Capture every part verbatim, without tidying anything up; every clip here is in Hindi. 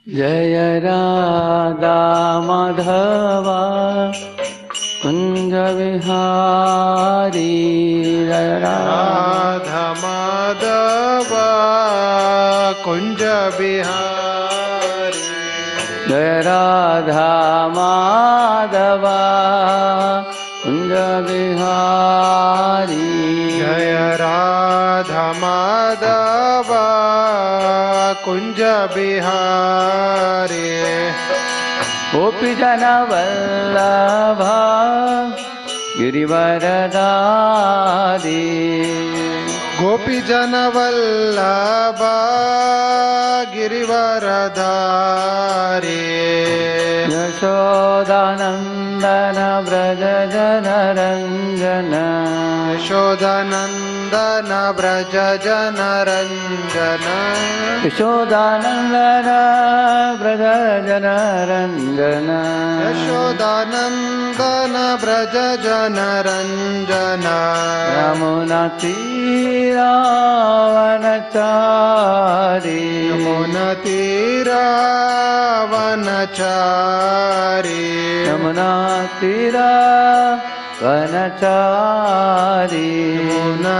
जय राधा माधव कुंज विहारी जय राधा माधव कुंज बिहारी जय राधा माधव कुंज बिहारी जय राधा माधव कुंज बिहारी गोपी जन वल्लभ गिरिवरदारी गोपी जन वल्लभ गिरिवरधारी यशोदानंदन व्रज जन रंजन यशोदानंदन व्रज जन रंजन यशोदानंदन व्रज जन रंजन यशोदानंदन व्रज जन रंजन यमुना तीरावनचारी यमुना तीरावनचारी यमुना तीरा वनचारी यमुना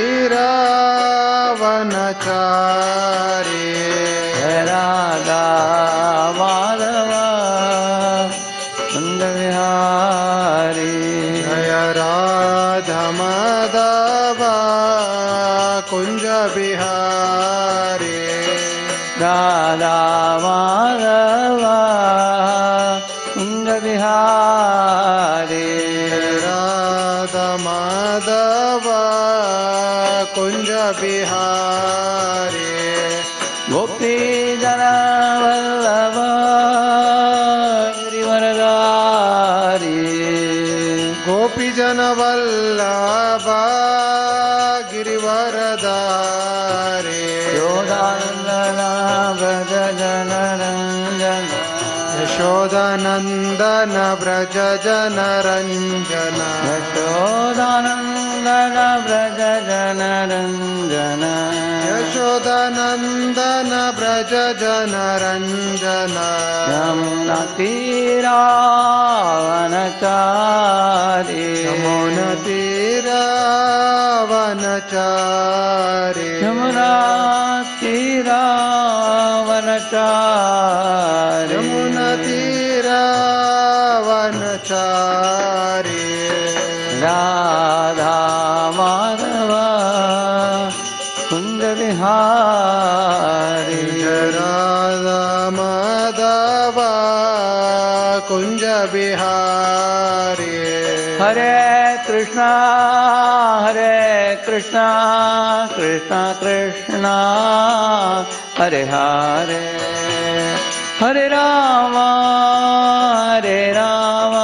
तीरावनचारी राधा माधव कुंज विहारी जय राधा माधव कुंज बिहारी राधा माधव कुंज बिहारी राधा माधव कुंज बिहारी गोपी जन वल्लभ गिरिवरदारी गोपी जन वल्लभ गिरिवरधारी योदानंदन व्रज जन रंजन यशोदानंदन व्रज जन रंजन यशोदानंदन व्रज जन रंजन यशोदानंदन व्रज जन रंजन यमुना तीरावनचारी यमुना तीरावनचारी यमुना तीरावनचारी यमुना तीरावनचारी राधा माधव कुंज विहारी जय राधा माधव कुंज बिहारी हरे कृष्णा हरे कृष्णा कृष्णा कृष्णा हरे हरे हरे राम हरे राम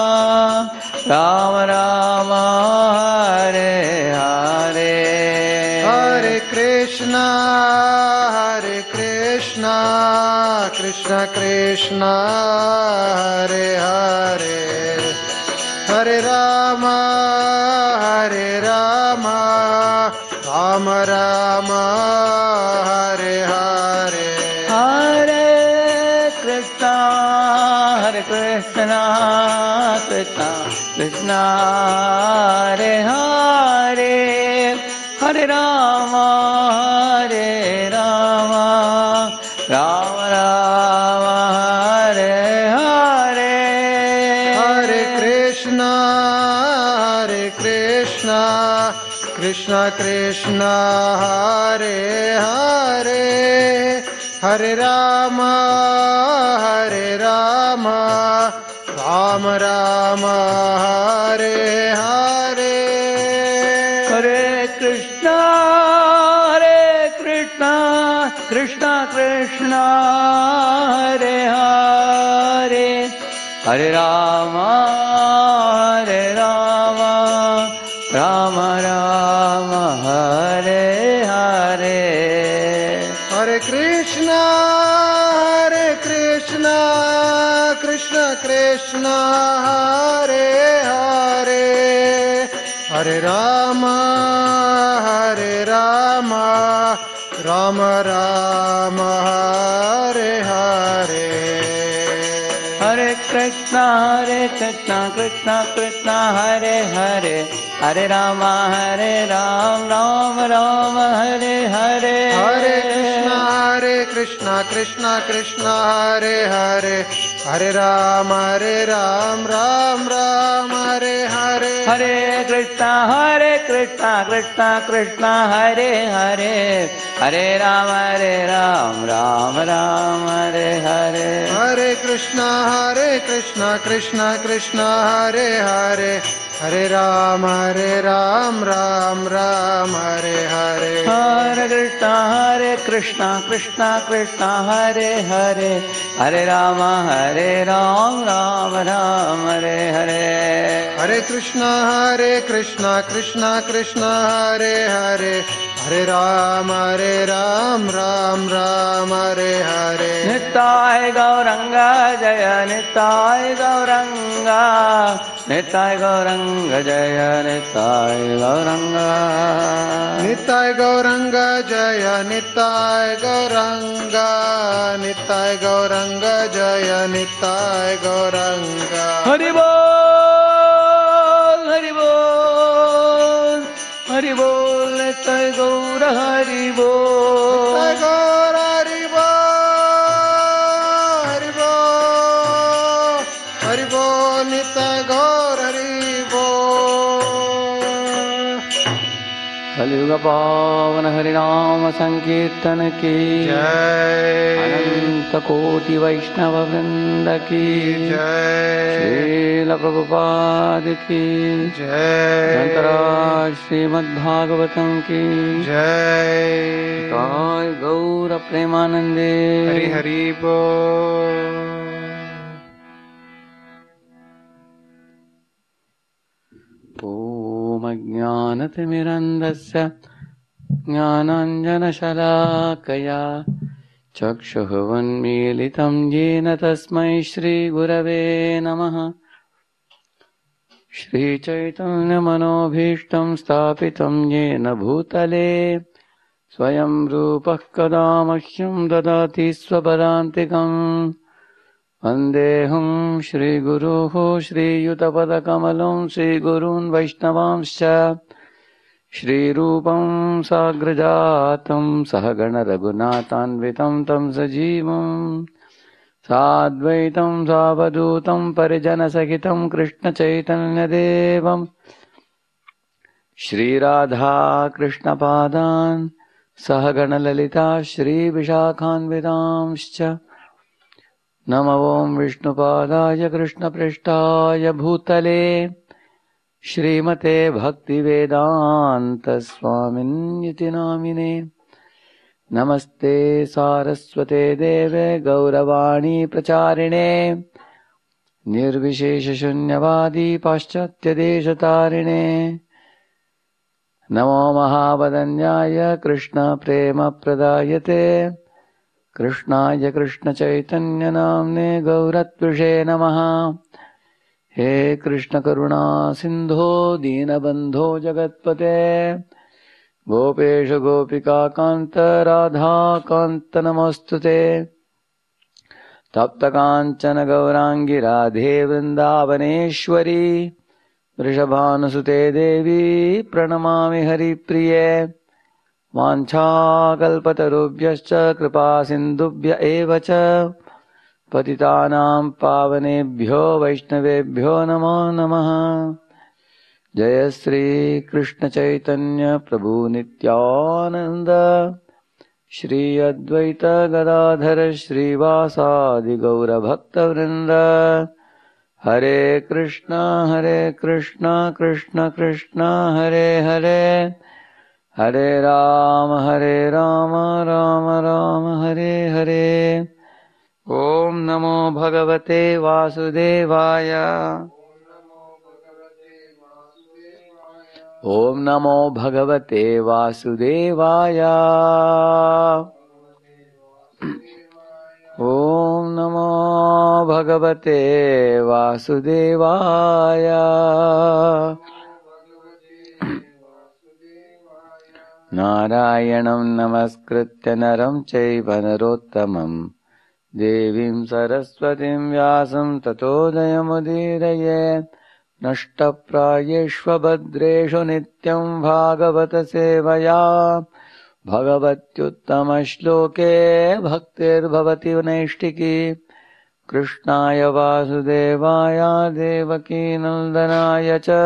राम राम हरे हरे हरे कृष्णा हरे कृष्णा कृष्ण कृष्ण हरे हरे हरे राम हरे राम राम राम हरे हरे हरे कृष्णा हरे कृष्णा कृष्णा कृष्णा हरे हरे हरे राम हरे राम राम राम हरे हरे हरे कृष्णा हरे कृष्णा कृष्ण कृष्ण हरे हरे हरे राम हरे राम राम राम हरे हरे हरे कृष्णा हरे कृष्णा कृष्णा कृष्णा हरे हरे हरे राम हरे राम राम राम हरे हरे हरे कृष्णा हरे कृष्णा कृष्ण कृष्ण हरे हरे हरे राम हरे Ram Ram Ram Hare Hare Krishna Krishna Krishna Hare Hare Hare Rama Hare Ram Ram Ram Hare Hare Hare Krishna Hare Krishna Krishna Krishna Hare Hare Hare Rama Hare Ram Ram Ram Hare Hare Hare Krishna Hare Krishna Krishna Krishna Hare Hare Hare Rama Hare Ram Ram Ram Hare Hare Hare Krishna Hare Krishna Krishna Krishna Hare Hare Hare Rama Hare Ram Ram Ram Hare Hare Hare Krishna Hare Krishna Krishna Krishna Hare Hare Hare Rama Hare Ram Ram Ram Hare Hare Hare Krishna Hare Krishna Krishna Krishna Hare Hare Hare Rama Hare Ram Ram Ram Hare Hare Nittai Gauranga Jaya Nittai Gauranga Nittai Gauranga Jaya Nittai Gauranga Nittai Gauranga Jaya Nittai Gauranga Nittai Gauranga Jaya Nittai Gauranga Hari Bol Hari Bol Hari Bol Nittai Gaura Hari Bol Nittai Gaur Hari Bol Hari Bol Hari Bol Nittai Gaur Hari Bol कलियुग पावन हरि नाम संकीर्तन की Jai अनंत कोटि वैष्णव वृंद की Jai श्रील प्रभुपाद की Jai शंकरा श्रीमद्भागवतम की Jai जय गौर प्रेमानंदे Hari Hari Bol ॐ अज्ञानतिमिरन्धस्य ज्ञानाञ्जनशलाकया चक्षुः येन तस्मै श्रीगुरवे नमः श्रीचैतन्यमनोभीष्टं स्थापितं येन भूतले स्वयं रूपः कदा मह्यं ददाति स्वपदान्तिकम् वन्देऽहं श्रीगुरोः श्रीयुतपदकमलं श्रीगुरून् वैष्णवांश्च श्रीरूपं साग्रजातं सहगणरघुनाथान्वितं तं सजीवं साद्वैतं सावधूतं परिजनसहितं कृष्णचैतन्यदेवं श्रीराधाकृष्णपादान् सहगणललिता श्रीविशाखान्वितांश्च नमो ॐ विष्णुपादाय कृष्णपृष्ठाय भूतले श्रीमते भक्तिवेदान्तस्वामिन्निति नामिने नमस्ते सारस्वते देवे गौरवाणी प्रचारिणे निर्विशेषशून्यवादी पाश्चात्यदेशतारिणे नमो महावदन्याय कृष्णप्रेमप्रदायते कृष्णाय कृष्णचैतन्यनाम्ने गौरत्विषे नमः हे कृष्ण करुणा सिन्धो दीनबन्धो जगत्पते गोपेश गोपिका कान्त राधा कान्त नमोऽस्तुते तप्त काञ्चन गौराङ्गी राधे वृन्दावनेश्वरी वृषभानुसुते देवी प्रणमामि हरिप्रिये वाञ्छाकल्पतरुभ्यश्च कृपासिन्धुभ्य एव च पतितानां पावनेभ्यो वैष्णवेभ्यो नमो नमः जय श्री कृष्ण चैतन्य प्रभु नित्यानंद श्री अद्वैत गदाधर श्रीवासादि गौर भक्तवृंद हरे कृष्णा हरे कृष्णा कृष्ण कृष्णा हरे हरे हरे राम हरे राम राम राम हरे हरे ओम नमो भगवते वासुदेवाय ओम नमो भगवते वासुदेवाय ओम नमो भगवते वासुदेवाय नारायणं नमस्कृत्य नरं चैव नरोत्तमं देवीं सरस्वतीं व्यासं ततो जयमुदीरये। नष्टप्रायेष्वभद्रेषु नित्यं भागवत सेवया भगवत्युत्तमश्लोके भक्तिर्भवति नैष्टिकी। कृष्णाय वासुदेवाय देवकीनन्दनाय च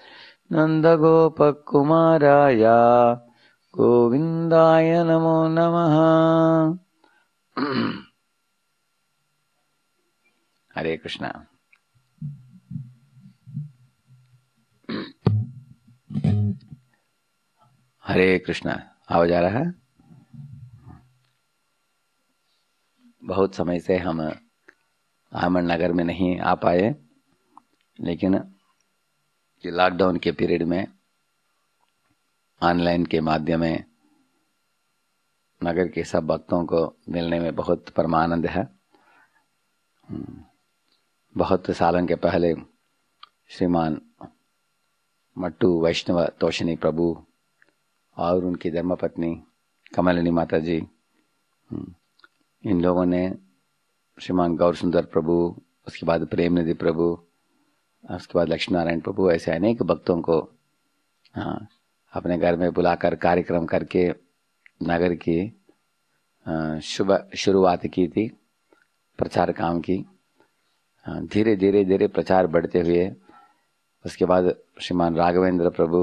नन्दगोपकुमाराय गोविन्दाय नमो नमः। हरे कृष्णा। हरे कृष्णा। आवाज आ रहा है? बहुत समय से हम आमन नगर में नहीं आ पाए, लेकिन ये लॉकडाउन के पीरियड में ऑनलाइन के माध्यम में नगर के सब भक्तों को मिलने में बहुत परमानंद है। बहुत सालों के पहले श्रीमान मट्टू वैष्णव तोषिनी प्रभु और उनकी धर्मपत्नी कमलिनी माता जी, इन लोगों ने श्रीमान गौर सुंदर प्रभु, उसके बाद प्रेम निधि प्रभु, उसके बाद लक्ष्मी नारायण प्रभु, ऐसे अनेक भक्तों को हाँ अपने घर में बुलाकर कार्यक्रम करके नगर की शुभ शुरुआत की थी, प्रचार काम की। धीरे धीरे धीरे प्रचार बढ़ते हुए उसके बाद श्रीमान राघवेंद्र प्रभु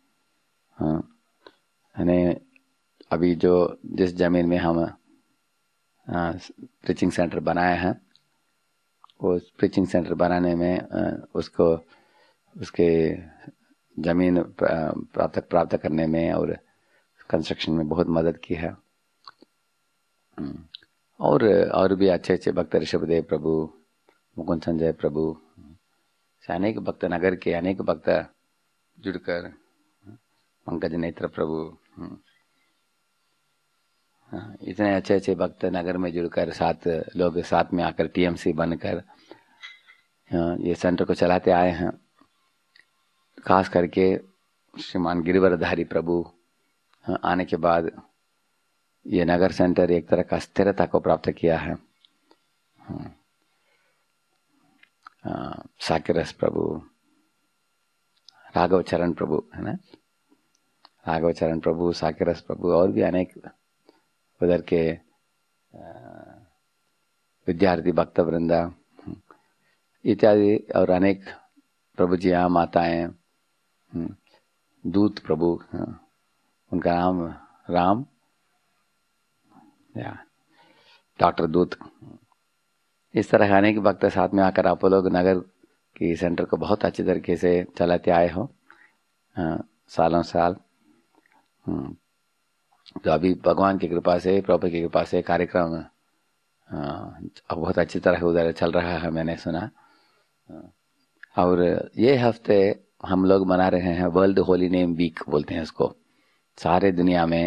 ने अभी जो जिस जमीन में हम प्रीचिंग सेंटर बनाए हैं, वो प्रीचिंग सेंटर बनाने में उसको उसके जमीन प्राप्त प्राप्त करने में और कंस्ट्रक्शन में बहुत मदद की है। और और भी अच्छे अच्छे भक्त ऋषभदेव प्रभु, मुकुंद संजय प्रभु, अनेक भक्त नगर के अनेक भक्त जुड़कर, पंकज नेत्र प्रभु, इतने अच्छे अच्छे भक्त नगर में जुड़कर साथ लोग साथ में आकर टीएमसी बनकर ये सेंटर को चलाते आए हैं। खास करके श्रीमान गिरिवरधारी प्रभु आने के बाद ये नगर सेंटर एक तरह का स्थिरता को प्राप्त किया है। साकिरस प्रभु, राघव चरण प्रभु है ना, राघव चरण प्रभु, साकिरस प्रभु और भी अनेक उधर के विद्यार्थी भक्त वृंदा इत्यादि और अनेक प्रभु जी यहाँ माताएं, दूत प्रभु, उनका नाम राम या डॉक्टर दूत, इस तरह अनेक भक्त साथ में आकर आप लोग नगर की सेंटर को बहुत अच्छी तरीके से चलाते आए हो सालों साल। तो अभी भगवान की कृपा से, प्रभु की कृपा से कार्यक्रम अब बहुत अच्छी तरह उधर चल रहा है, मैंने सुना। और ये हफ्ते हम लोग मना रहे हैं वर्ल्ड होली नेम वीक बोलते हैं इसको। सारे दुनिया में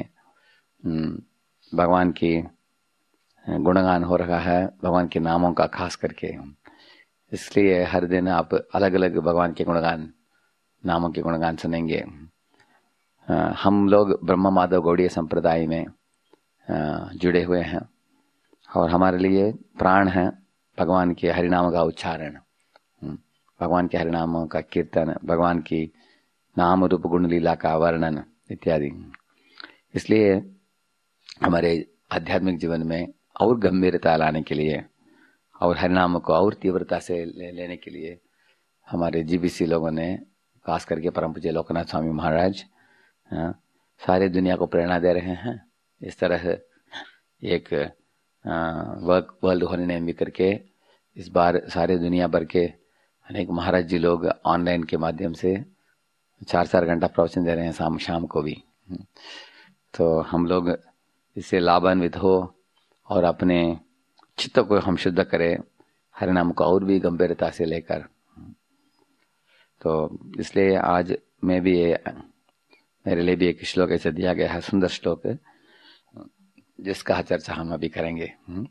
भगवान की गुणगान हो रहा है, भगवान के नामों का खास करके, इसलिए हर दिन आप अलग अलग भगवान के गुणगान, नामों के गुणगान सुनेंगे। हम लोग ब्रह्म माधव गौड़ीय संप्रदाय में जुड़े हुए हैं और हमारे लिए प्राण है भगवान के हरिनाम का उच्चारण, भगवान के हरिनामों का कीर्तन, भगवान की नाम रूप गुण लीला का वर्णन इत्यादि। इसलिए हमारे आध्यात्मिक जीवन में और गंभीरता लाने के लिए और हरिनाम को और तीव्रता से ले, लेने के लिए हमारे जीबीसी लोगों ने, खास करके परम पूज्य लोकनाथ स्वामी महाराज आ, सारे दुनिया को प्रेरणा दे रहे हैं। इस तरह एक work world holy name week करके इस बार सारे दुनिया भर के अनेक महाराज जी लोग ऑनलाइन के माध्यम से चार चार घंटा प्रवचन दे रहे हैं, शाम शाम को भी। तो हम लोग इससे लाभान्वित हो और अपने चित्त को हम शुद्ध करें हरिनाम को और भी गंभीरता से लेकर। तो इसलिए आज मैं भी मेरे लिए भी एक श्लोक ऐसे दिया गया है, सुंदर श्लोक, जिसका चर्चा हम अभी करेंगे।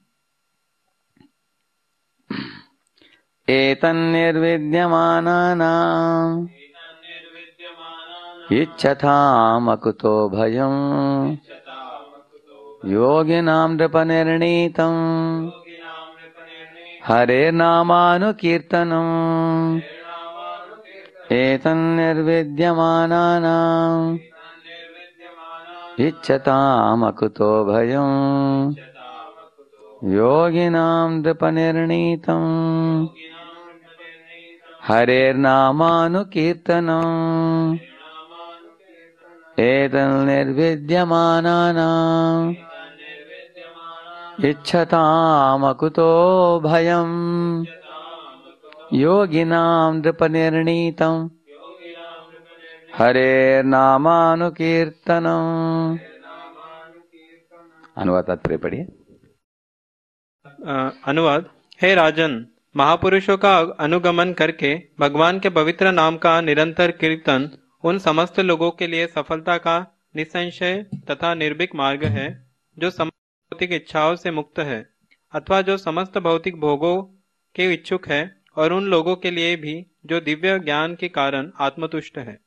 एतन्निर्विद्यमानानाम् इच्छतामकुतो भयम् योगिनां नृपनिर्णीतम् हरे नामानुकीर्तनम् एतन्निर्विद्यमानानाम् इच्छतामकुतो भयम् योगिनां नृपनिर्णीतम् हरेर्नामानुकीर्तनम् एतन्निर्विद्यमानानाम् इच्छतामकुतो भयम् योगिनां नृपनिर्णीतम् हरेर्नामानुकीर्तनम्। अनुवाद तात्पर्य पढ़िए। अनुवाद। हे राजन, महापुरुषों का अनुगमन करके भगवान के पवित्र नाम का निरंतर कीर्तन उन समस्त लोगों के लिए सफलता का निसंशय तथा निर्भीक मार्ग है जो समस्त भौतिक इच्छाओं से मुक्त है अथवा जो समस्त भौतिक भोगों के इच्छुक है, और उन लोगों के लिए भी जो दिव्य ज्ञान के कारण आत्मतुष्ट है।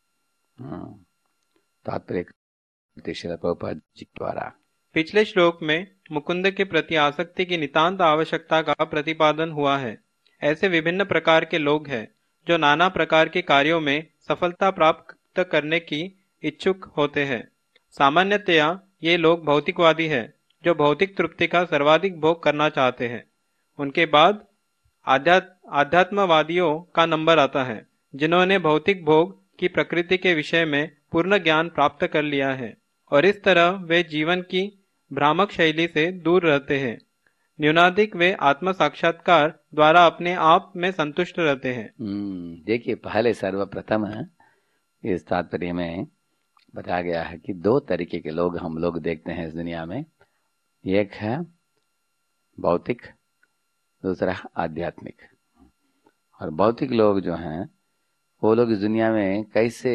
तात्पर्य प्रभुपाद जी द्वारा पिछले श्लोक में मुकुंद के प्रति आसक्ति की नितांत आवश्यकता का प्रतिपादन हुआ है। ऐसे विभिन्न प्रकार के लोग हैं जो नाना प्रकार के कार्यों में सफलता प्राप्त करने की इच्छुक होते हैं। सामान्यतया ये लोग भौतिकवादी हैं जो भौतिक तृप्ति का सर्वाधिक भोग करना चाहते हैं। उनके बाद आध्यात्मवादियों का नंबर आता है जिन्होंने भौतिक भोग की प्रकृति के विषय में पूर्ण ज्ञान प्राप्त कर लिया है, और इस तरह वे जीवन की भ्रामक शैली से दूर रहते हैं। न्यूनाधिक वे आत्म साक्षात्कार द्वारा अपने आप में संतुष्ट रहते हैं। देखिए, पहले सर्वप्रथम इस तात्पर्य में बताया गया है कि दो तरीके के लोग हम लोग देखते हैं इस दुनिया में। एक है भौतिक, दूसरा आध्यात्मिक। और भौतिक लोग जो हैं वो लोग इस दुनिया में कैसे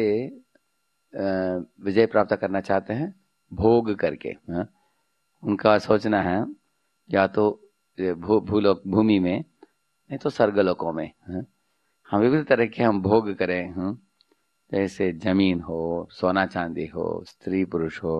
विजय प्राप्त करना चाहते हैं? भोग करके। हा? उनका सोचना है या तो भू भूलोक भूमि में, नहीं तो स्वर्गलोकों में। हा? हम विभिन्न तरह के हम भोग करें। हा? जैसे जमीन हो, सोना चांदी हो, स्त्री पुरुष हो,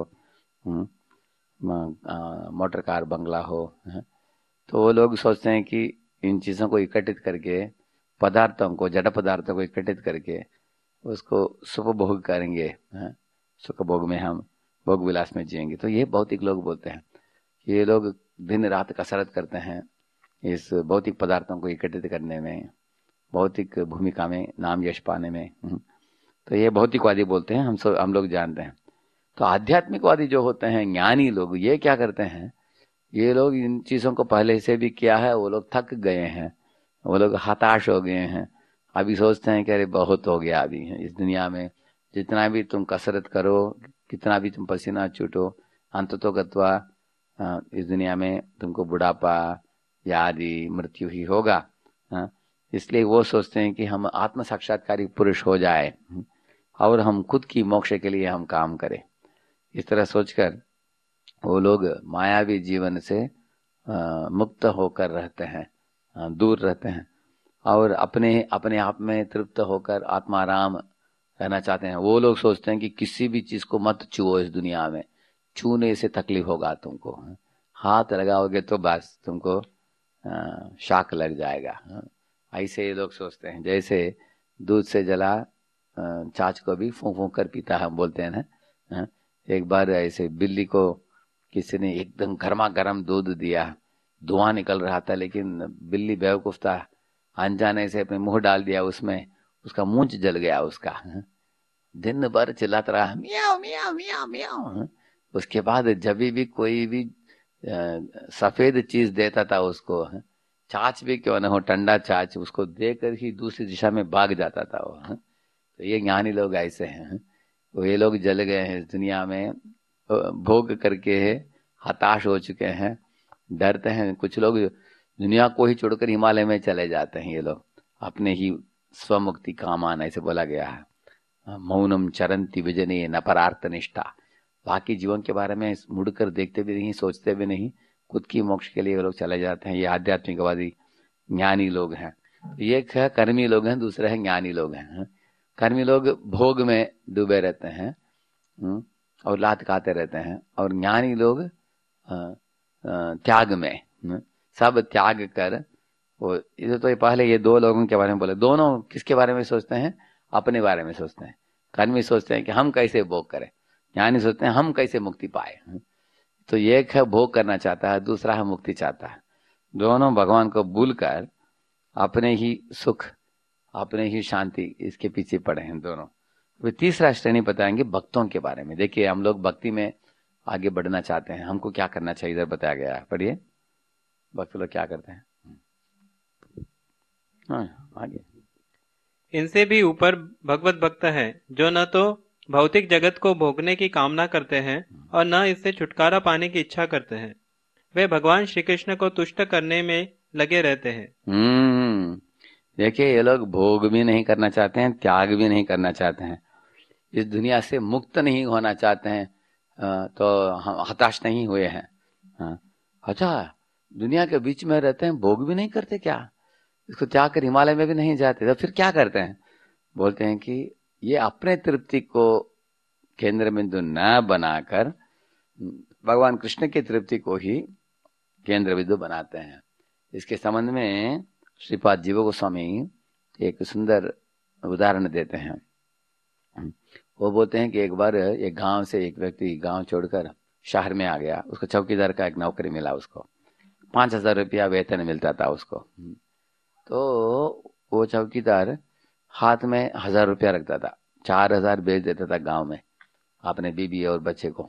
मोटर कार बंगला हो। हा? तो वो लोग सोचते हैं कि इन चीज़ों को इकट्ठित करके, पदार्थों को, जड़ पदार्थों को इकट्ठित करके उसको सुख भोग करेंगे। सुख भोग में हम भोग विलास में जिएंगे। तो ये भौतिक लोग बोलते हैं। ये लोग दिन रात कसरत करते हैं इस भौतिक पदार्थों को इकट्ठित करने में, भौतिक भूमिका में नाम यश पाने में। तो ये भौतिकवादी बोलते हैं, हम सब हम लोग जानते हैं। तो आध्यात्मिकवादी जो होते हैं, ज्ञानी लोग, ये क्या करते हैं? ये लोग इन चीज़ों को पहले से भी किया है, वो लोग थक गए हैं, वो लोग हताश हो गए हैं। अभी सोचते हैं कि अरे बहुत हो गया, अभी इस दुनिया में जितना भी तुम कसरत करो, कितना भी तुम पसीना छूटो, अंततो गत्वा इस दुनिया में तुमको बुढ़ापा या आदि मृत्यु ही होगा। इसलिए वो सोचते हैं कि हम आत्म साक्षात्कारी पुरुष हो जाए और हम खुद की मोक्ष के लिए हम काम करें। इस तरह सोचकर वो लोग मायावी जीवन से आ, मुक्त होकर रहते हैं, आ, दूर रहते हैं, और अपने अपने आप में तृप्त होकर आत्माराम रहना चाहते हैं। वो लोग सोचते हैं कि किसी भी चीज को मत छुओ इस दुनिया में, छूने से तकलीफ होगा तुमको, हाथ लगाओगे तो बस तुमको शाक लग जाएगा। ऐसे ये लोग सोचते हैं। जैसे दूध से जला छाछ को भी फूंक फूंक कर पीता है, हम बोलते हैं ना। एक बार ऐसे बिल्ली को किसी ने एकदम गर्मा गर्म दूध दिया, धुआं निकल रहा था, लेकिन बिल्ली बेवकूफ था, अनजाने से अपने मुंह डाल दिया उसमें, उसका मुंह जल गया उसका। दिन भर चिल्लाता रहा मियाओ मियाओ मियाओ मियाओ। उसके बाद जब भी कोई भी सफेद चीज देता था उसको, छाछ भी क्यों न हो, ठंडा छाछ, उसको देकर ही दूसरी दिशा में भाग जाता था वो। तो ये ज्ञानी लोग ऐसे हैं। वो ये लोग जल गए हैं इस दुनिया में, भोग करके हताश हो चुके हैं, डरते हैं। कुछ लोग दुनिया को ही छोड़कर हिमालय में चले जाते हैं। ये लोग अपने ही स्वमुक्ति कामान, ऐसे बोला गया है। मौनम चरंती विजने न परार्थ निष्ठा। बाकी जीवन के बारे में मुड़कर देखते भी नहीं, सोचते भी नहीं, खुद की मोक्ष के लिए लोग चले जाते हैं। ये आध्यात्मिकवादी ज्ञानी लोग हैं। एक है कर्मी लोग हैं, दूसरे है ज्ञानी लोग हैं। कर्मी लोग भोग में डूबे रहते हैं और लात खाते रहते हैं, और ज्ञानी लोग त्याग में, सब त्याग कर वो ये तो ये पहले ये दो लोगों के बारे में बोले, दोनों किसके बारे में सोचते हैं? अपने बारे में सोचते हैं। कर्मी सोचते हैं कि हम कैसे भोग करें, ज्ञानी सोचते हैं हम कैसे मुक्ति पाए। तो एक है भोग करना चाहता है, दूसरा है मुक्ति चाहता है। दोनों भगवान को भूलकर अपने ही सुख, अपने ही शांति, इसके पीछे पड़े हैं दोनों। वे तीसरा श्रेणी बताएंगे भक्तों के बारे में। देखिए हम लोग भक्ति में आगे बढ़ना चाहते हैं, हमको क्या करना चाहिए इधर बताया गया है, पढ़िए। भक्त लोग क्या करते हैं? हाँ, आगे। इनसे भी ऊपर भगवत भक्त है, जो न तो भौतिक जगत को भोगने की कामना करते हैं और न इससे छुटकारा पाने की इच्छा करते हैं। वे भगवान श्री कृष्ण को तुष्ट करने में लगे रहते हैं। हम्म देखिए ये लोग भोग भी नहीं करना चाहते हैं, त्याग भी नहीं करना चाहते हैं, इस दुनिया से मुक्त नहीं होना चाहते हैं, तो हम हताश नहीं हुए हैं। अच्छा, दुनिया के बीच में रहते हैं, भोग भी नहीं करते क्या? इसको त्याग कर हिमालय में भी नहीं जाते, तो फिर क्या करते हैं? बोलते हैं कि ये अपने तृप्ति को केंद्र बिंदु न बनाकर भगवान कृष्ण की तृप्ति को ही केंद्र बिंदु बनाते हैं। इसके संबंध में श्रीपाद जीव गोस्वामी एक सुंदर उदाहरण देते हैं। वो बोलते हैं कि एक बार एक गांव से एक व्यक्ति गांव छोड़कर शहर में आ गया। उसको चौकीदार का एक नौकरी मिला, उसको पांच हजार रुपया वेतन मिलता था उसको। तो वो चौकीदार हाथ में हजार रुपया रखता था, चार हजार बेच देता था गांव में अपने बीबी और बच्चे को।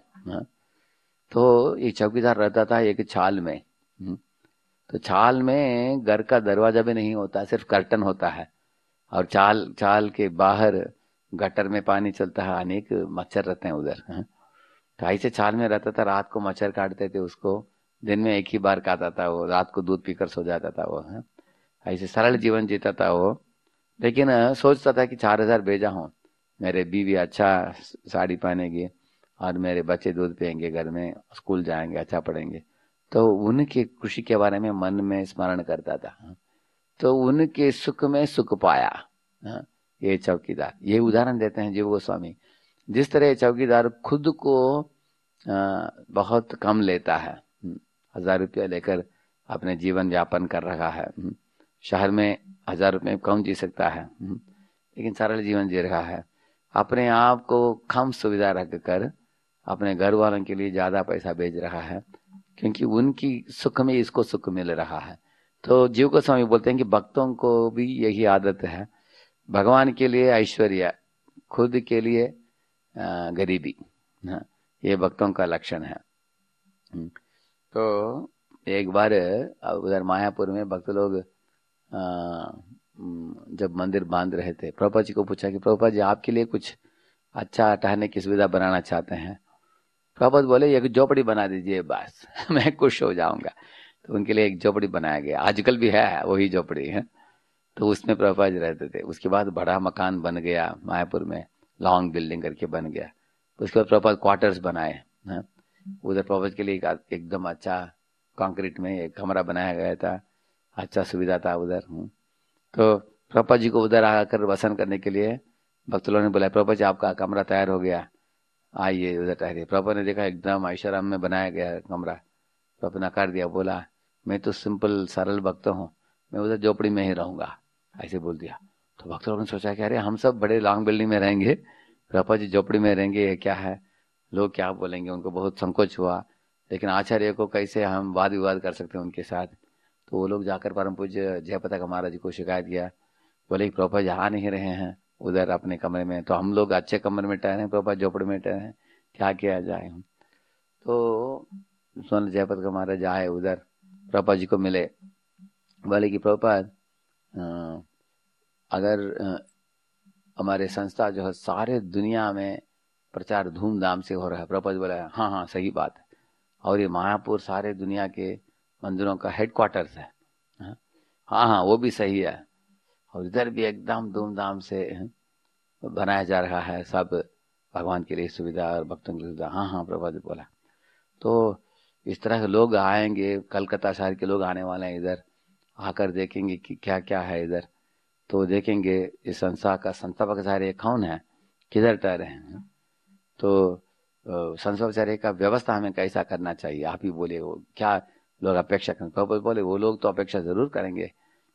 तो ये चौकीदार रहता था एक छाल में। तो छाल में घर का दरवाजा भी नहीं होता, सिर्फ कर्टन होता है, और चाल चाल के बाहर गटर में पानी चलता है, अनेक मच्छर रहते हैं उधर। तो ऐसे छाल में रहता था, रात को मच्छर काटते थे उसको, दिन में एक ही बार काटता था वो, रात को दूध पीकर सो जाता था वो। ऐसे सरल जीवन जीता था वो, लेकिन सोचता था कि चार हजार भेजा हूँ, मेरे बीवी अच्छा साड़ी पहनेगी और मेरे बच्चे दूध पियेंगे, घर में स्कूल जाएंगे, अच्छा पढ़ेंगे। तो उनकी खुशी के बारे में मन में स्मरण करता था, तो उनके सुख में सुख पाया ये चौकीदार। ये उदाहरण देते हैं जीव गोस्वामी। जिस तरह चौकीदार खुद को बहुत कम लेता है, हजार रुपया लेकर अपने जीवन यापन कर रहा है, शहर में हजार रुपये कौन जी सकता है, लेकिन सरल जीवन जी रहा है, अपने आप को कम सुविधा रखकर अपने घर वालों के लिए ज्यादा पैसा भेज रहा है, क्योंकि उनकी सुख में इसको सुख मिल रहा है। तो जीव गोस्वामी बोलते हैं कि भक्तों को भी यही आदत है, भगवान के लिए ऐश्वर्य, खुद के लिए गरीबी, ये भक्तों का लक्षण है। तो एक बार उधर मायापुर में भक्त लोग जब मंदिर बांध रहे थे, प्रभुपाद जी को पूछा कि प्रभुपाद जी आपके लिए कुछ अच्छा ठहरने की सुविधा बनाना चाहते हैं। प्रभुपाद बोले एक झोपड़ी बना दीजिए बस, मैं खुश हो जाऊंगा। तो उनके लिए एक झोपड़ी बनाया गया, आजकल भी है वही झोपड़ी है। तो उसमें प्रभुपाद जी रहते थे। उसके बाद बड़ा मकान बन गया मायापुर में, लॉन्ग बिल्डिंग करके बन गया। उसके बाद प्रभुपाद क्वार्टर्स बनाए, उधर प्रभुपाद के लिए एकदम अच्छा कंक्रीट में एक कमरा बनाया गया था, अच्छा सुविधा था उधर। तो प्रभुपाद जी को उधर आकर वसन करने के लिए भक्त लोगों ने बोला, प्रभुपाद जी आपका कमरा तैयार हो गया, आइए उधर ठहरिए। प्रभुपाद ने देखा एकदम ऐशाराम में बनाया गया कमरा। प्रभुपाद ने नकार दिया, बोला मैं तो सिंपल सरल भक्त हूँ, मैं उधर झोपड़ी में ही रहूंगा, ऐसे बोल दिया। तो भक्त लोगों ने सोचा कि अरे हम सब बड़े लॉन्ग बिल्डिंग में रहेंगे, प्रभुपाद जी झोपड़ी में रहेंगे, ये क्या है, लोग क्या बोलेंगे। उनको बहुत संकोच हुआ, लेकिन आचार्य को कैसे हम वाद विवाद कर सकते हैं उनके साथ। तो वो लोग जाकर परम पूज्य जयपताक महाराज जी को शिकायत किया, बोले प्रभुपाद जी आ नहीं रहे हैं उधर अपने कमरे में, तो हम लोग अच्छे कमरे में ठहरे हैं, प्रभुपाद झोपड़ी में ठहरे हैं, क्या किया जाए। तो सोन जयपताक महाराज आए उधर, प्रभुपाद जी को मिले, बोले कि प्रभुपाद अगर हमारे संस्था जो है सारे दुनिया में प्रचार धूमधाम से हो रहा है। प्रभुपाद बोला हाँ हाँ सही बात है, और ये मायापुर सारे दुनिया के मंदिरों का हेडक्वार्टर्स है, हाँ हाँ वो भी सही है, और इधर भी एकदम धूमधाम से बनाया जा रहा है, सब भगवान के लिए सुविधा और भक्तों की सुविधा। हाँ हाँ प्रभुपाद बोला। तो इस तरह के लोग आएंगे, कलकत्ता शहर के लोग आने वाले हैं, इधर आकर देखेंगे कि क्या क्या है इधर, तो देखेंगे इस संस्था का संस्थापकाचार्य कौन है, किधर ठहरे हैं। तो संस्थापकाचार्य का व्यवस्था हमें कैसा करना चाहिए, आप ही बोले, वो क्या लोग अपेक्षा करें। प्रभुपाद बोले वो लोग तो अपेक्षा जरूर करेंगे,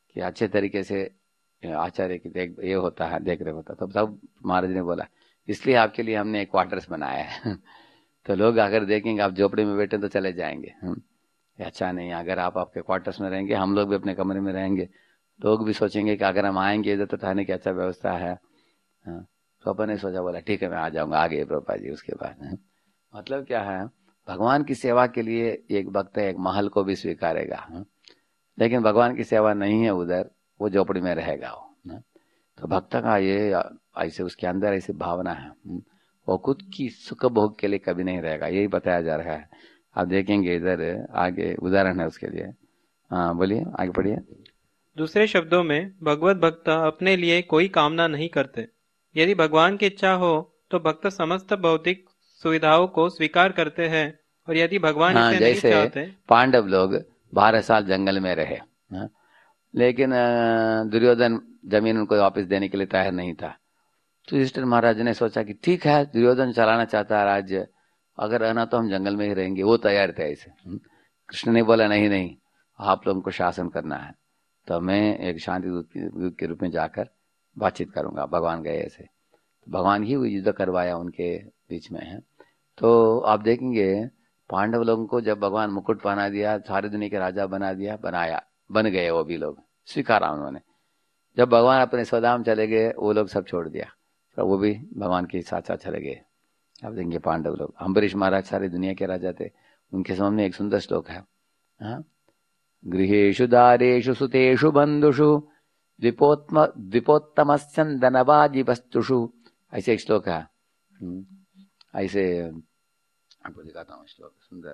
कि अच्छे तरीके से आचार्य की देख ये होता है, देख रेख होता है। तो तब महाराज ने बोला इसलिए आपके लिए हमने एक क्वार्टर्स बनाया है तो लोग अगर देखेंगे आप झोपड़ी में बैठे तो चले जाएंगे। अच्छा नहीं, अगर आप आपके क्वार्टर्स में रहेंगे, हम लोग भी अपने कमरे में रहेंगे, लोग भी सोचेंगे कि अगर हम आएंगे इधर तो ठहरने की अच्छा व्यवस्था है। तो अपन ने सोचा, बोला ठीक है मैं आ जाऊंगा, आ गए प्रभुपाद जी। उसके बाद मतलब क्या है, भगवान की सेवा के लिए एक भक्त एक महल को भी स्वीकारेगा, लेकिन भगवान की सेवा नहीं है उधर, वो झोपड़ी में रहेगा वो। तो भक्त का ये ऐसे उसके अंदर ऐसी भावना है, वो खुद की सुख भोग के लिए कभी नहीं रहेगा, यही बताया जा रहा है। आप देखेंगे इधर आगे उदाहरण है उसके लिए। हाँ बोलिए, आगे पढ़िए। दूसरे शब्दों में भगवत भक्त अपने लिए कोई कामना नहीं करते। यदि भगवान की इच्छा हो तो भक्त समस्त भौतिक सुविधाओं को स्वीकार करते हैं, और यदि भगवान हाँ, इसे नहीं चाहते। पांडव लोग बारह साल जंगल में रहे, हाँ? लेकिन दुर्योधन जमीन उनको वापस देने के लिए तैयार नहीं था। तो युधिष्ठिर महाराज ने सोचा कि ठीक है, दुर्योधन चलाना चाहता है राज्य, अगर रहना तो हम जंगल में ही रहेंगे, वो तैयार थे ऐसे। कृष्ण ने बोला नहीं नहीं, आप लोगों को शासन करना है, तो मैं एक शांति दूत के रूप में जाकर बातचीत करूंगा। भगवान गए ऐसे, भगवान ही युद्ध करवाया उनके बीच में है। तो आप देखेंगे पांडव लोगों को जब भगवान मुकुट पहना दिया, सारी दुनिया के राजा बना दिया, बनाया, बन गए, वो भी लोग स्वीकारा उन्होंने। जब भगवान अपने स्वधाम चले गए, वो लोग सब छोड़ दिया, तो वो भी भगवान के साथ साथ चले गए। आप देखेंगे पांडव लोग, अम्बरीश महाराज सारी दुनिया के राजा थे, उनके सामने एक सुंदर श्लोक है, हाँ, गृहेषु दारेषु सुतेषु बंधुषु द्विपोत्म द्विपोत्तमस्यन्दनवाजी वस्तुषु, ऐसे एक श्लोक है। ऐसे आपको दिखाता हूँ श्लोक, सुंदर,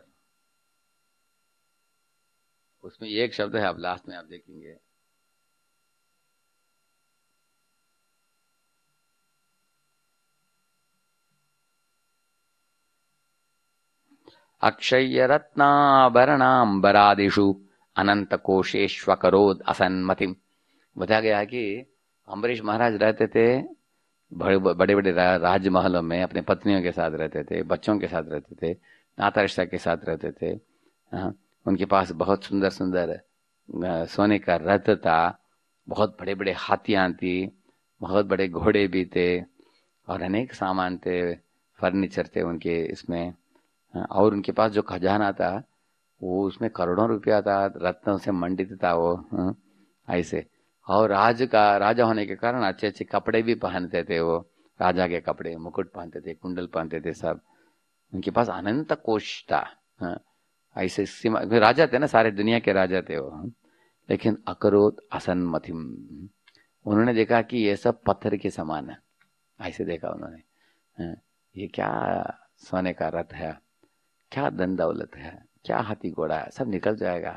उसमें एक शब्द है, आप लास्ट में आप देखेंगे, अक्षय रत्नाभरणाम्बरादिषु अनंत कोशेष्वकरोद असन्मतिम। बताया गया है कि अम्बरीश महाराज रहते थे बड़े बड़े बड़े राजमहलों में, अपने पत्नियों के साथ रहते थे, बच्चों के साथ रहते थे, नाता रिश्ता के साथ रहते थे। उनके पास बहुत सुंदर सुंदर सोने का रथ था, बहुत बड़े बड़े हाथियां थी, बहुत बड़े घोड़े भी थे, और अनेक सामान थे, फर्नीचर थे उनके इसमें। और उनके पास जो खजाना था वो उसमें करोड़ों रुपया था, रत्नों से मंडित था वो, ऐसे। और राज का राजा होने के कारण अच्छे अच्छे कपड़े भी पहनते थे वो, राजा के कपड़े, मुकुट पहनते थे, कुंडल पहनते थे, सब। उनके पास अनंत कोश था, ऐसे सीमा, राजा थे ना, सारे दुनिया के राजा थे वो। लेकिन अकरोत असन्मतिम, उन्होंने देखा कि ये सब पत्थर के समान है, ऐसे देखा उन्होंने। ये क्या सोने का रथ है, क्या धन दौलत है, क्या हाथी घोड़ा है, सब निकल जाएगा।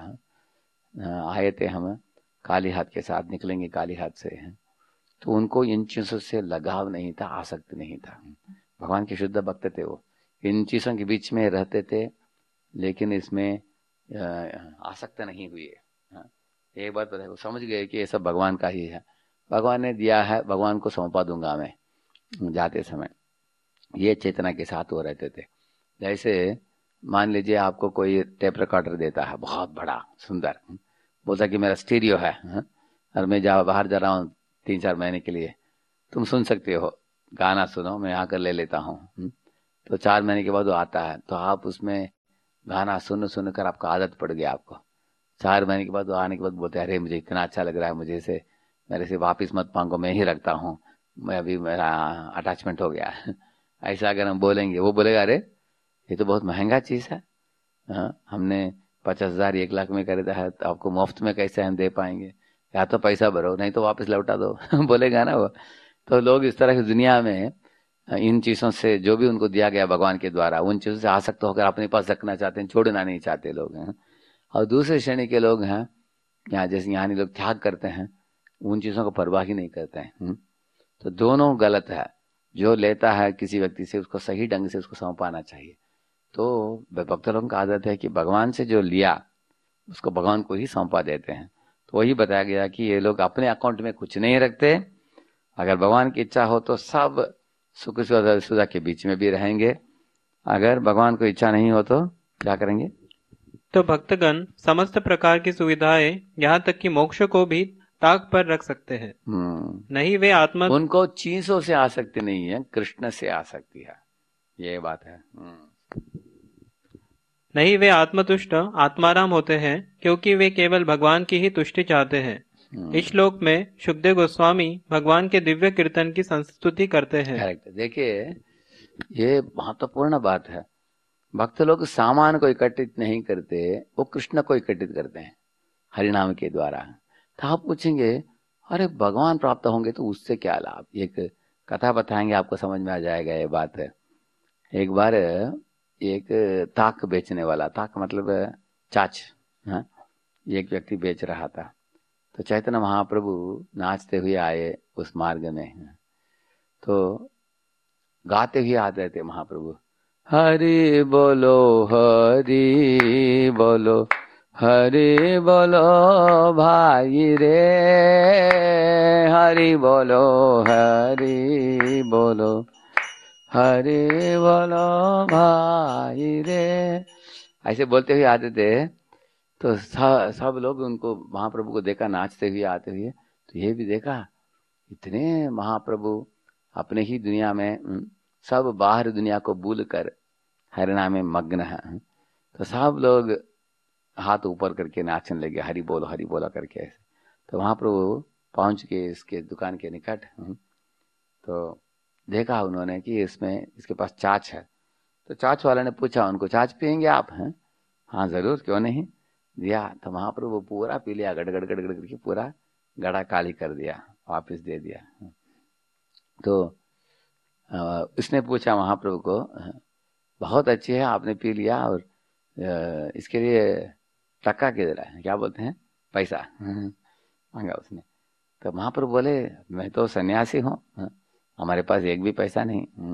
आए थे हम काली हाथ के साथ, निकलेंगे काली हाथ से। तो उनको इन चीजों से लगाव नहीं था, आसक्ति नहीं था। भगवान के शुद्ध भक्त थे वो, इन चीजों के बीच में रहते थे, लेकिन इसमें आसक्त नहीं हुए। एक बात पता है, वो समझ गए कि ये सब भगवान का ही है, भगवान ने दिया है, भगवान को सौंपा दूंगा मैं जाते समय। ये चेतना के साथ वो रहते थे। जैसे मान लीजिए आपको कोई टेप रिकॉर्डर देता है बहुत बड़ा सुंदर, बोलता कि मेरा स्टीरियो है, और मैं जा बाहर जा रहा हूँ तीन चार महीने के लिए, तुम सुन सकते हो, गाना सुनो, मैं आकर ले लेता हूँ। तो चार महीने के बाद वो आता है, तो आप उसमें गाना सुन सुन कर आपको आदत पड़ गया। आपको चार महीने के बाद वो आने के बाद बोलते हैं, अरे मुझे इतना अच्छा लग रहा है, मुझे से मेरे से वापिस मत मांगो, मैं ही रखता हूँ, मैं अभी मेरा अटैचमेंट हो गया। ऐसा अगर हम बोलेंगे, वो बोलेगा अरे ये तो बहुत महंगा चीज है, हाँ, हमने पचास हजार एक लाख में खरीदा है, तो आपको मुफ्त में कैसे हम दे पाएंगे, या तो पैसा भरो नहीं तो वापस लौटा दो बोलेगा ना वो। तो लोग इस तरह की दुनिया में इन चीजों से, जो भी उनको दिया गया भगवान के द्वारा, उन चीजों से आसक्त होकर अपने पास रखना चाहते हैं, छोड़ना नहीं चाहते लोग हैं। और दूसरे श्रेणी के लोग हैं यहाँ, जैसे यहाँ लोग त्याग करते हैं, उन चीजों को परवाह ही नहीं करते हैं। तो दोनों गलत है। जो लेता है किसी व्यक्ति से, उसको सही ढंग से उसको सौंपाना चाहिए। तो भक्त लोगों का आदत है कि भगवान से जो लिया उसको भगवान को ही सौंपा देते हैं। तो वही बताया गया कि ये लोग अपने अकाउंट में कुछ नहीं रखते, अगर भगवान की इच्छा हो तो सब सुख सुविधा के बीच में भी रहेंगे, अगर भगवान को इच्छा नहीं हो तो क्या करेंगे। तो भक्तगण समस्त प्रकार की सुविधाएं, यहाँ तक कि मोक्ष को भी ताक पर रख सकते हैं। हम्म नहीं वे आत्मा उनको चीजों से आसक्ति नहीं है, कृष्ण से आसक्ति है, ये बात है। नहीं वे आत्मतुष्ट आत्माराम होते हैं, क्योंकि वे केवल भगवान की ही तुष्टि चाहते हैं। इस श्लोक में सुखदेव गोस्वामी भगवान के दिव्य कीर्तन की संस्तुति करते हैं। करेक्ट। देखिए ये महत्वपूर्ण बात है। भक्त लोग सामान को इकट्ठित नहीं करते, वो कृष्ण को इकट्ठित करते हैं हरिनाम के द्वारा। तो आप पूछेंगे अरे भगवान प्राप्त होंगे तो उससे क्या लाभ? एक कथा बताएंगे, आपको समझ में आ जाएगा ये बात है। एक बार एक ताक बेचने वाला, ताक मतलब चाच, हाँ, एक व्यक्ति बेच रहा था। तो चैतन्य महाप्रभु नाचते हुए आए उस मार्ग में, तो गाते हुए आते थे महाप्रभु, हरि बोलो हरि बोलो हरि बोलो भाई रे, हरि बोलो हरि बोलो हरि बोलो भाई रे, ऐसे बोलते हुए आते थे। तो सब लोग उनको महाप्रभु को देखा नाचते हुए आते हुए, तो ये भी देखा इतने महाप्रभु अपने ही दुनिया में, सब बाहर दुनिया को भूल कर हरिनाम में मग्न है। तो सब लोग हाथ ऊपर करके नाचने लगे, हरि बोलो हरि बोलो करके। तो महाप्रभु पहुंच के इसके दुकान के निकट, तो देखा उन्होंने कि इसमें इसके पास चाच है। तो चाच वाले ने पूछा उनको, चाच पियेंगे आप? हैं, हाँ जरूर, क्यों नहीं, दिया। तो महाप्रभु पूरा पी लिया, गड़ गड़ गड़ गड़ करके पूरा गड़ा काली कर दिया, वापस दे दिया। तो उसने पूछा महाप्रभु को, बहुत अच्छी है आपने पी लिया, और इसके लिए टक्का किधर है, क्या बोलते हैं, पैसा मांगा उसने। तो महाप्रभु बोले मैं तो सन्यासी हूँ, हमारे पास एक भी पैसा नहीं।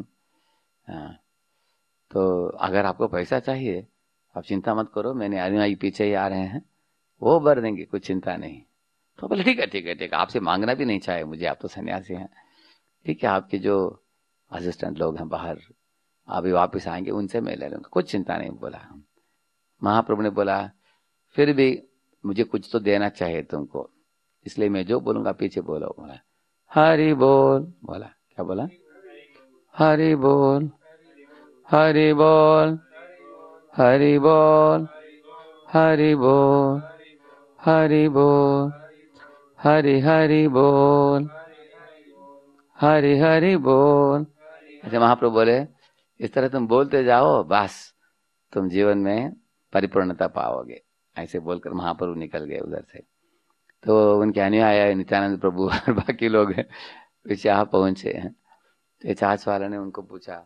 तो अगर आपको पैसा चाहिए आप चिंता मत करो, मैंने अनुयायी पीछे ही आ रहे हैं, वो भर देंगे, कुछ चिंता नहीं। तो बोले ठीक है ठीक है ठीक है, आपसे मांगना भी नहीं चाहिए मुझे, आप तो सन्यासी हैं, ठीक है आपके जो असिस्टेंट लोग हैं बाहर अभी वापस आएंगे, उनसे मैं ले लूंगा, कुछ चिंता नहीं। बोला महाप्रभु ने बोला फिर भी मुझे कुछ तो देना चाहिए तुमको, इसलिए मैं जो बोलूंगा पीछे बोलो। बोला हरि बोल। बोला क्या बोला, हरि बोल हरि बोल हरि बोल हरि बोल हरि बोल हरि हरि बोल हरि हरि बोल। ऐसे महाप्रभु बोले इस तरह तुम बोलते जाओ, बस तुम जीवन में परिपूर्णता पाओगे। ऐसे बोलकर महाप्रभु निकल गए उधर से। तो उनके अनुयायी नित्यानंद प्रभु और बाकी लोग पीछे यहाँ पहुंचे हैं। तो चाच वाला ने उनको पूछा,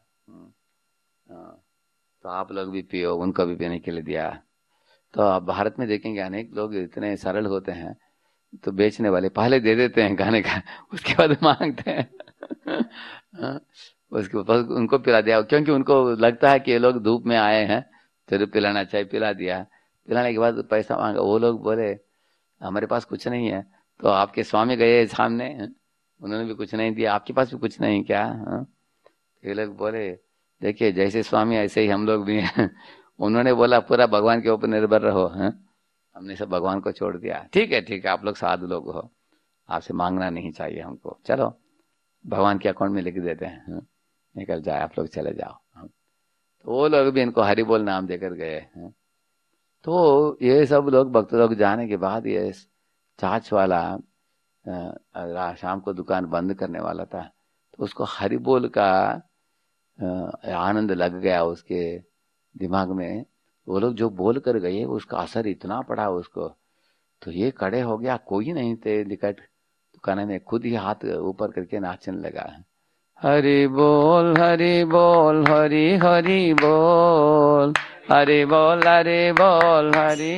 तो आप लोग भी पियो, उनको भी पीने के लिए दिया। तो आप भारत में देखेंगे अनेक लोग इतने सरल होते हैं, तो बेचने वाले पहले दे देते हैं खाने का, उसके बाद मांगते हैं उसके बाद उनको पिला दिया, क्योंकि उनको लगता है कि ये लोग धूप में आए हैं, जरूर पिलाना चाहिए, पिला दिया। पिलाने के बाद पैसा मांगा, वो लोग बोले हमारे पास कुछ नहीं है। तो आपके स्वामी गए सामने, उन्होंने भी कुछ नहीं दिया, आपके पास भी कुछ नहीं क्या? ये लोग बोले देखिए जैसे स्वामी ऐसे ही हम लोग भी हैं। उन्होंने बोला पूरा भगवान के ऊपर निर्भर रहो, हैं? हमने सब भगवान को छोड़ दिया। ठीक है ठीक है, आप लोग साधु लोग हो, आपसे मांगना नहीं चाहिए हमको, चलो भगवान के अकाउंट में लिख देते हैं, हैं? निकल जाए, आप लोग चले जाओ। तो वो लोग भी इनको हरि बोल नाम देकर गए हैं। तो ये सब लोग भक्त लोग जाने के बाद ये चाच वाला शाम को दुकान बंद करने वाला था, तो उसको हरि बोल का आनंद लग गया उसके दिमाग में। वो लोग जो बोल कर गए उसका असर इतना पड़ा उसको, तो ये खड़े हो गया, कोई नहीं थे निकट दुकान में, खुद ही हाथ ऊपर करके नाचने लगा। हरि बोल हरि बोल हरि हरि बोल हरि बोल हरि बोल हरि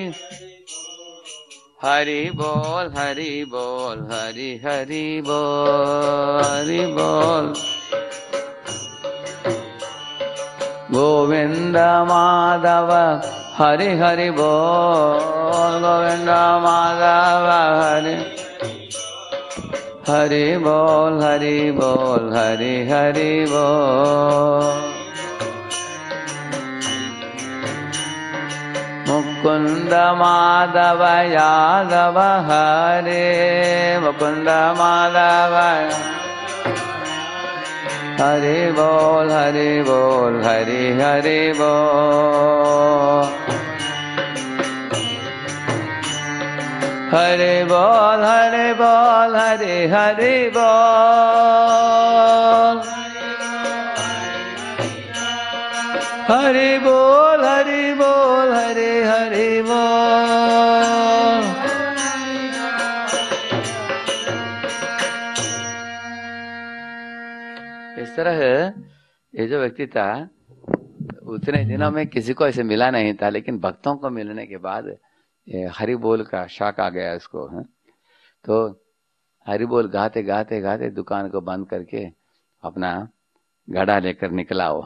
हरि बोल हरि बोल हरि हरि बोल हरि बोल गोविंद माधव हरि हरि बोल गोविंद माधव हरि हरि बोल हरि बोल हरि हरि बोल। मुकुंद माधव यादव हरे मुकुंद माधव हरि बोल हरि बोल हरि हरि बोल हरि बोल हरि बोल हरि हरि बोल हरि बोल हरि बोल हरि हरि बोल। इस तरह ये जो व्यक्ति था उतने दिनों में किसी को ऐसे मिला नहीं था, लेकिन भक्तों को मिलने के बाद ये हरि बोल का शौक आ गया इसको है? तो हरि बोल गाते गाते गाते दुकान को बंद करके अपना घड़ा लेकर निकला वो।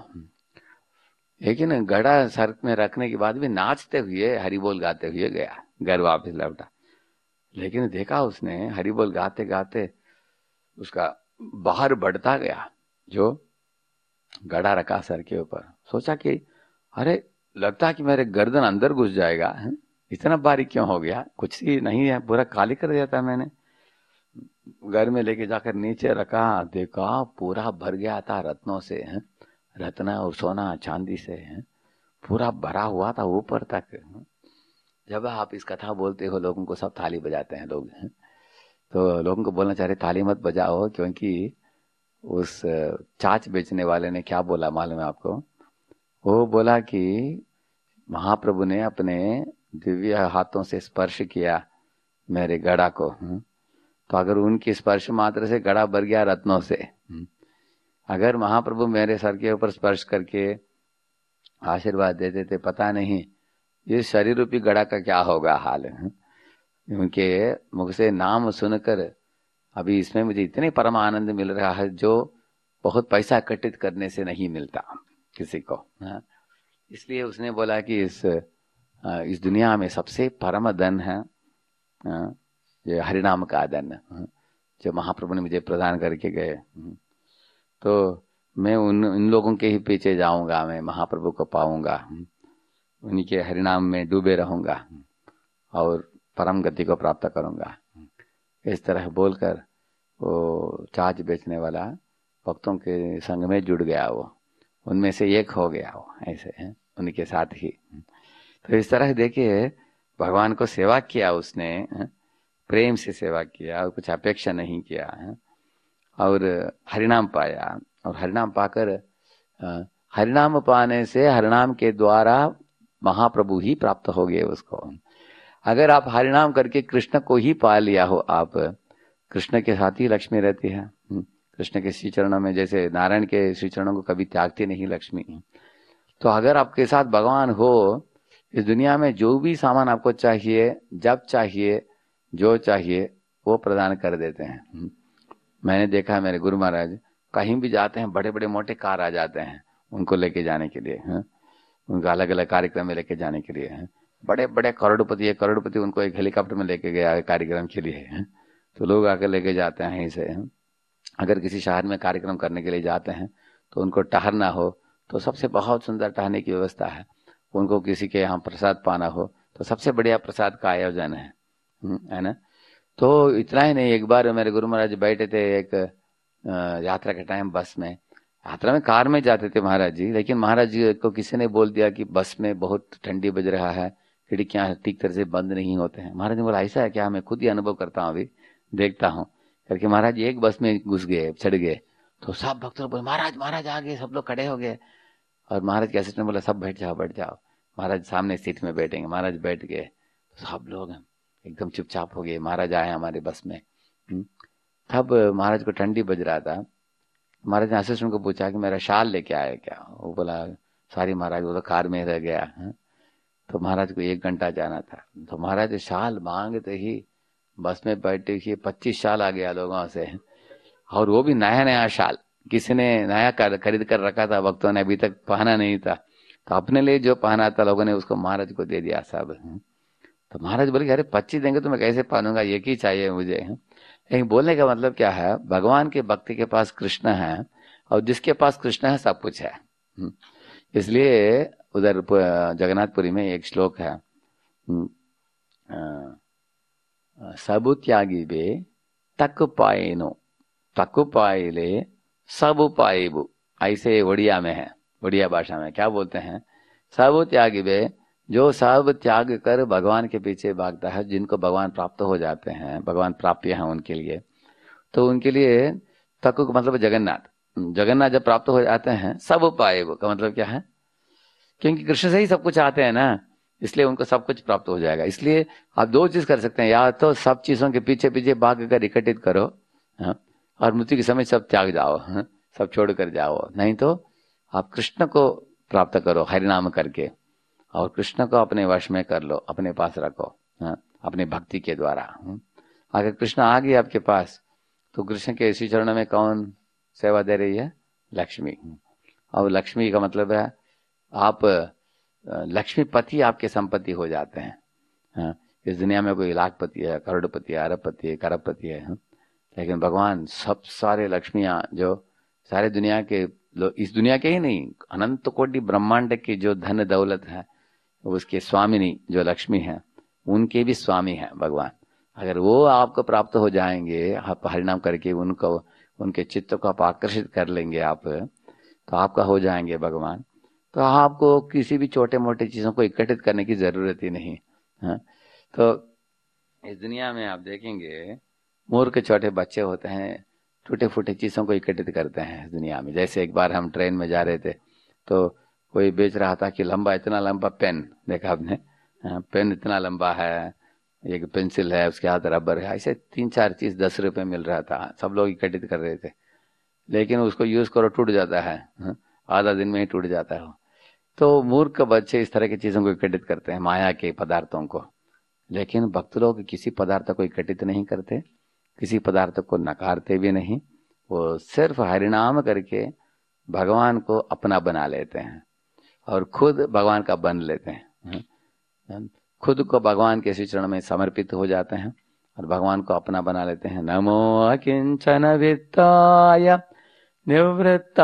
लेकिन घड़ा सर में रखने के बाद भी नाचते हुए हरि बोल गाते हुए गया, घर वापस लौटा। लेकिन देखा उसने हरि बोल गाते गाते उसका बाहर बढ़ता गया जो घड़ा रखा सर के ऊपर। सोचा कि अरे लगता है कि मेरे गर्दन अंदर घुस जाएगा है? इतना बारीक क्यों हो गया, कुछ ही नहीं है, पूरा खाली कर दिया था मैंने। घर में लेके जाकर नीचे रखा, देखा पूरा भर गया था रत्नों से है? रत्न और सोना चांदी से है? पूरा भरा हुआ था ऊपर तक है? जब आप इस कथा बोलते हो लोगों को सब ताली बजाते हैं लोग है? तो लोगों को बोलना चाह रहे ताली मत बजाओ, क्योंकि उस चाच बेचने वाले ने क्या बोला मालूम है आपको? वो बोला कि महाप्रभु ने अपने दिव्य हाथों से स्पर्श किया मेरे घड़ा को, तो अगर उनकी स्पर्श मात्र से घड़ा भर गया रत्नों से, अगर महाप्रभु मेरे सर के ऊपर स्पर्श करके आशीर्वाद देते थे, पता नहीं इस शरीर रूपी घड़ा का क्या होगा हाल। उनके मुख से नाम सुनकर अभी इसमें मुझे इतने परम आनंद मिल रहा है जो बहुत पैसा इकट्ठित करने से नहीं मिलता किसी को। इसलिए उसने बोला कि इस इस दुनिया में सबसे परम धन है ये हरिनाम का धन जो महाप्रभु ने मुझे प्रदान करके गए। तो मैं उन इन लोगों के ही पीछे जाऊंगा, मैं महाप्रभु को पाऊंगा, उन्हीं के हरिनाम में डूबे रहूंगा और परम गति को प्राप्त करूंगा। इस तरह बोलकर वो चाच बेचने वाला भक्तों के संग में जुड़ गया, वो उनमें से एक हो गया वो, ऐसे है उनके साथ ही। तो इस तरह देखिए भगवान को सेवा किया उसने, प्रेम से सेवा किया और कुछ अपेक्षा नहीं किया है, और हरिनाम पाया। और हरिनाम पाकर हरिनाम पाने से हरिनाम के द्वारा महाप्रभु ही प्राप्त हो गए उसको। अगर आप हरिनाम करके कृष्ण को ही पा लिया हो, आप कृष्ण के साथ ही लक्ष्मी रहती है। कृष्ण के श्री चरणों में, जैसे नारायण के श्री चरणों को कभी त्यागती नहीं लक्ष्मी। तो अगर आपके साथ भगवान हो, इस दुनिया में जो भी सामान आपको चाहिए, जब चाहिए, जो चाहिए वो प्रदान कर देते हैं। मैंने देखा मेरे गुरु महाराज कहीं भी जाते हैं, बड़े बड़े मोटे कार आ जाते हैं उनको लेके जाने के लिए, है? उनका अलग अलग कार्यक्रम में लेके जाने के लिए है। बड़े बड़े करोड़पति है, करोड़पति उनको एक हेलीकॉप्टर में लेके गया कार्यक्रम के लिए है। तो लोग आकर लेके जाते हैं इसे। अगर किसी शहर में कार्यक्रम करने के लिए जाते हैं तो उनको ठहरना हो तो सबसे बहुत सुंदर ठहरने की व्यवस्था है। उनको किसी के यहाँ प्रसाद पाना हो तो सबसे बढ़िया प्रसाद का आयोजन है, है ना। तो इतना ही नहीं, एक बार मेरे गुरु महाराज बैठे थे एक यात्रा के टाइम बस में, यात्रा में कार में जाते थे महाराज जी, लेकिन महाराज जी को किसी ने बोल दिया कि बस में बहुत ठंडी बज रहा है, खिड़कियां ठीक तरह से बंद नहीं होते हैं। महाराज ने बोला ऐसा है क्या, मैं खुद ही अनुभव करता हूँ, अभी देखता हूँ करके महाराज एक बस में घुस गए, चढ़ गए। तो सब भक्त बोले महाराज महाराज आ गए, सब लोग खड़े हो गए। और महाराज के असिस्टेंट ने बोला सब बैठ जाओ बैठ जाओ, महाराज सामने सीट में बैठेंगे। महाराज बैठ गए तो सब लोग एकदम चुपचाप हो गए। महाराज आए हमारे बस में। तब महाराज को ठंडी बज रहा था। महाराज ने असिस्टेंट को पूछा कि मेरा शाल लेके आया क्या। वो बोला सॉरी महाराज, वो तो कार में रह गया है। तो महाराज को एक घंटा जाना था। तो महाराज शाल मांगते ही बस में बैठे ही पच्चीस शाल आ गया लोगों से, और वो भी नया नया शाल, किसी ने नया खरीद कर रखा था, भक्तों ने अभी तक पहना नहीं था। तो अपने लिए जो पहना था लोगों ने उसको महाराज को दे दिया सब। तो महाराज बोले अरे पच्चीस देंगे तो मैं कैसे पहनूंगा, एक ही चाहिए मुझे। लेकिन बोलने का मतलब क्या है, भगवान के भक्ति के पास कृष्ण है, और जिसके पास कृष्ण है सब कुछ है। इसलिए उधर जगन्नाथपुरी में एक श्लोक है, सब त्यागी बे तक पाएनो तक पाएले सब पाएबु, ऐसे ओडिया में है, ओडिया भाषा में क्या बोलते हैं, सब त्यागी बे, जो सब त्याग कर भगवान के पीछे भागता है, जिनको भगवान प्राप्त हो जाते हैं, भगवान प्राप्य हैं उनके लिए, तो उनके लिए तक का मतलब जगन्नाथ, जगन्नाथ जब प्राप्त हो जाते हैं, सब पाएबु का मतलब क्या है, क्योंकि कृष्ण से ही सब कुछ आते हैं ना, इसलिए उनको सब कुछ प्राप्त हो जाएगा। इसलिए आप दो चीज कर सकते हैं, या तो सब चीजों के पीछे पीछे भाग कर इकट्ठित करो, हाँ, और मृत्यु के समय सब त्याग जाओ, हाँ, सब छोड़ कर जाओ, नहीं तो आप कृष्ण को प्राप्त करो हरिनाम करके, और कृष्ण को अपने वश में कर लो, अपने पास रखो, हाँ, अपने भक्ति के द्वारा। अगर कृष्ण आ गए आपके पास, तो कृष्ण के इसी चरणों में कौन सेवा दे रही है, लक्ष्मी। और लक्ष्मी का मतलब है आप लक्ष्मीपति आपके संपत्ति हो जाते हैं, हाँ, इस दुनिया में कोई लाखपति है, करोड़पति है, अरबपति है, करोड़पति है, हाँ, लेकिन भगवान सब सारे लक्ष्मियां जो सारे दुनिया के, इस दुनिया के ही नहीं, अनंत कोटि ब्रह्मांड की जो धन दौलत है, उसके स्वामिनी जो लक्ष्मी है, उनके भी स्वामी है भगवान। अगर वो आपको प्राप्त हो जाएंगे, आप हरिनाम करके उनको, उनके चित्त को आप आकर्षित कर लेंगे आप, तो आपका हो जाएंगे भगवान। तो आपको किसी भी छोटे मोटे चीजों को इकट्ठित करने की जरूरत ही नहीं, हाँ। तो इस दुनिया में आप देखेंगे मूर्ख छोटे बच्चे होते हैं, टूटे फूटे चीजों को इकट्ठित करते हैं इस दुनिया में। जैसे एक बार हम ट्रेन में जा रहे थे, तो कोई बेच रहा था कि लंबा, इतना लंबा पेन, देखा आपने, पेन इतना लंबा है, एक पेंसिल है, उसके हाथ रबर है, ऐसे तीन चार चीज दस रुपए मिल रहा था, सब लोग इकट्ठित कर रहे थे। लेकिन उसको यूज करो, टूट जाता है, आधा दिन में ही टूट जाता है। तो मूर्ख बच्चे इस तरह की चीजों को इकट्ठित करते हैं, माया के पदार्थों को। लेकिन भक्त लोग किसी पदार्थ को इकट्ठित नहीं करते, किसी पदार्थ को नकारते भी नहीं, वो सिर्फ हरिनाम करके भगवान को अपना बना लेते हैं और खुद भगवान का बन लेते हैं, खुद को भगवान के श्री चरण में समर्पित हो जाते हैं और भगवान को अपना बना लेते हैं। नमो अकिंचन वित्ताय निवृत्त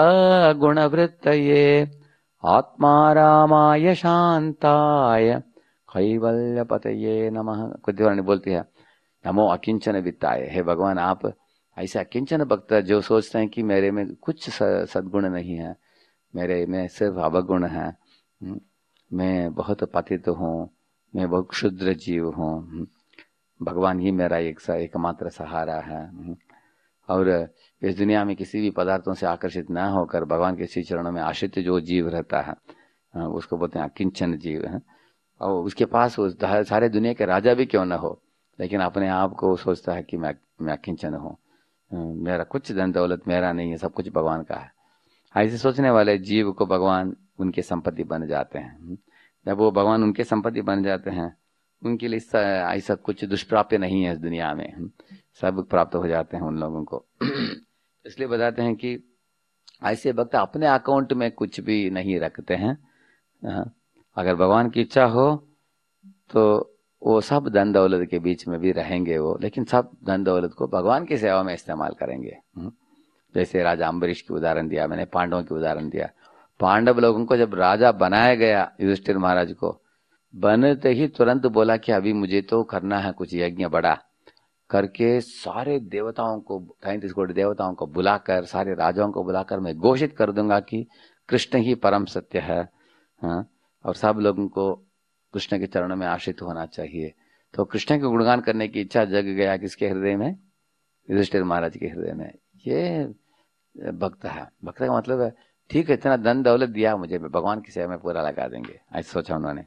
गुणवृत्तये आत्मा रामाय शांताय कैवल्य पतये नमः। कुछ वाणी बोलती है, नमो अकिंचन वित्ताय, हे भगवान आप ऐसे अकिंचन भक्त जो सोचते हैं कि मेरे में कुछ सद्गुण नहीं है, मेरे में सिर्फ अवगुण है, मैं बहुत पतित हूँ, मैं बहुत क्षुद्र जीव हूँ, भगवान ही मेरा एक एकमात्र सहारा है। और इस दुनिया में किसी भी पदार्थों से आकर्षित ना होकर भगवान के श्री चरणों में आश्रित जो जीव रहता है उसको बोलते हैं अकिंचन जीव है। और उसके पास उस सारे दुनिया के राजा भी क्यों ना हो, लेकिन अपने आप को सोचता है कि मैं मैं अकिंचन हूँ, मेरा कुछ धन दौलत मेरा नहीं है, सब कुछ भगवान का है। ऐसे सोचने वाले जीव को भगवान उनके संपत्ति बन जाते हैं। जब वो भगवान उनके संपत्ति बन जाते हैं, उनके लिए ऐसा कुछ दुष्प्राप्य नहीं है इस दुनिया में, सब प्राप्त हो जाते हैं उन लोगों को। इसलिए बताते हैं कि ऐसे भक्त अपने अकाउंट में कुछ भी नहीं रखते हैं। अगर भगवान की इच्छा हो तो वो सब धन दौलत के बीच में भी रहेंगे वो, लेकिन सब धन दौलत को भगवान की सेवा में इस्तेमाल करेंगे। जैसे राजा अम्बरीश की उदाहरण दिया मैंने, पांडवों की उदाहरण दिया। पांडव लोगों को जब राजा बनाया गया, युधिष्ठिर महाराज को बनते ही तुरंत बोला कि अभी मुझे तो करना है कुछ यज्ञ बड़ा करके, सारे देवताओं को, तैंतीस कोटि देवताओं को बुलाकर, सारे राजाओं को बुलाकर मैं घोषित कर दूंगा कि कृष्ण ही परम सत्य है, हाँ, और सब लोगों को कृष्ण के चरणों में आश्रित होना चाहिए। तो कृष्ण के गुणगान करने की इच्छा जग गया किसके हृदय में, युधिष्ठिर महाराज के हृदय में। ये भक्त है। भक्त का मतलब है ठीक है, इतना धन दौलत दिया मुझे, भगवान की सेवा में पूरा लगा देंगे, ऐसा सोचा उन्होंने।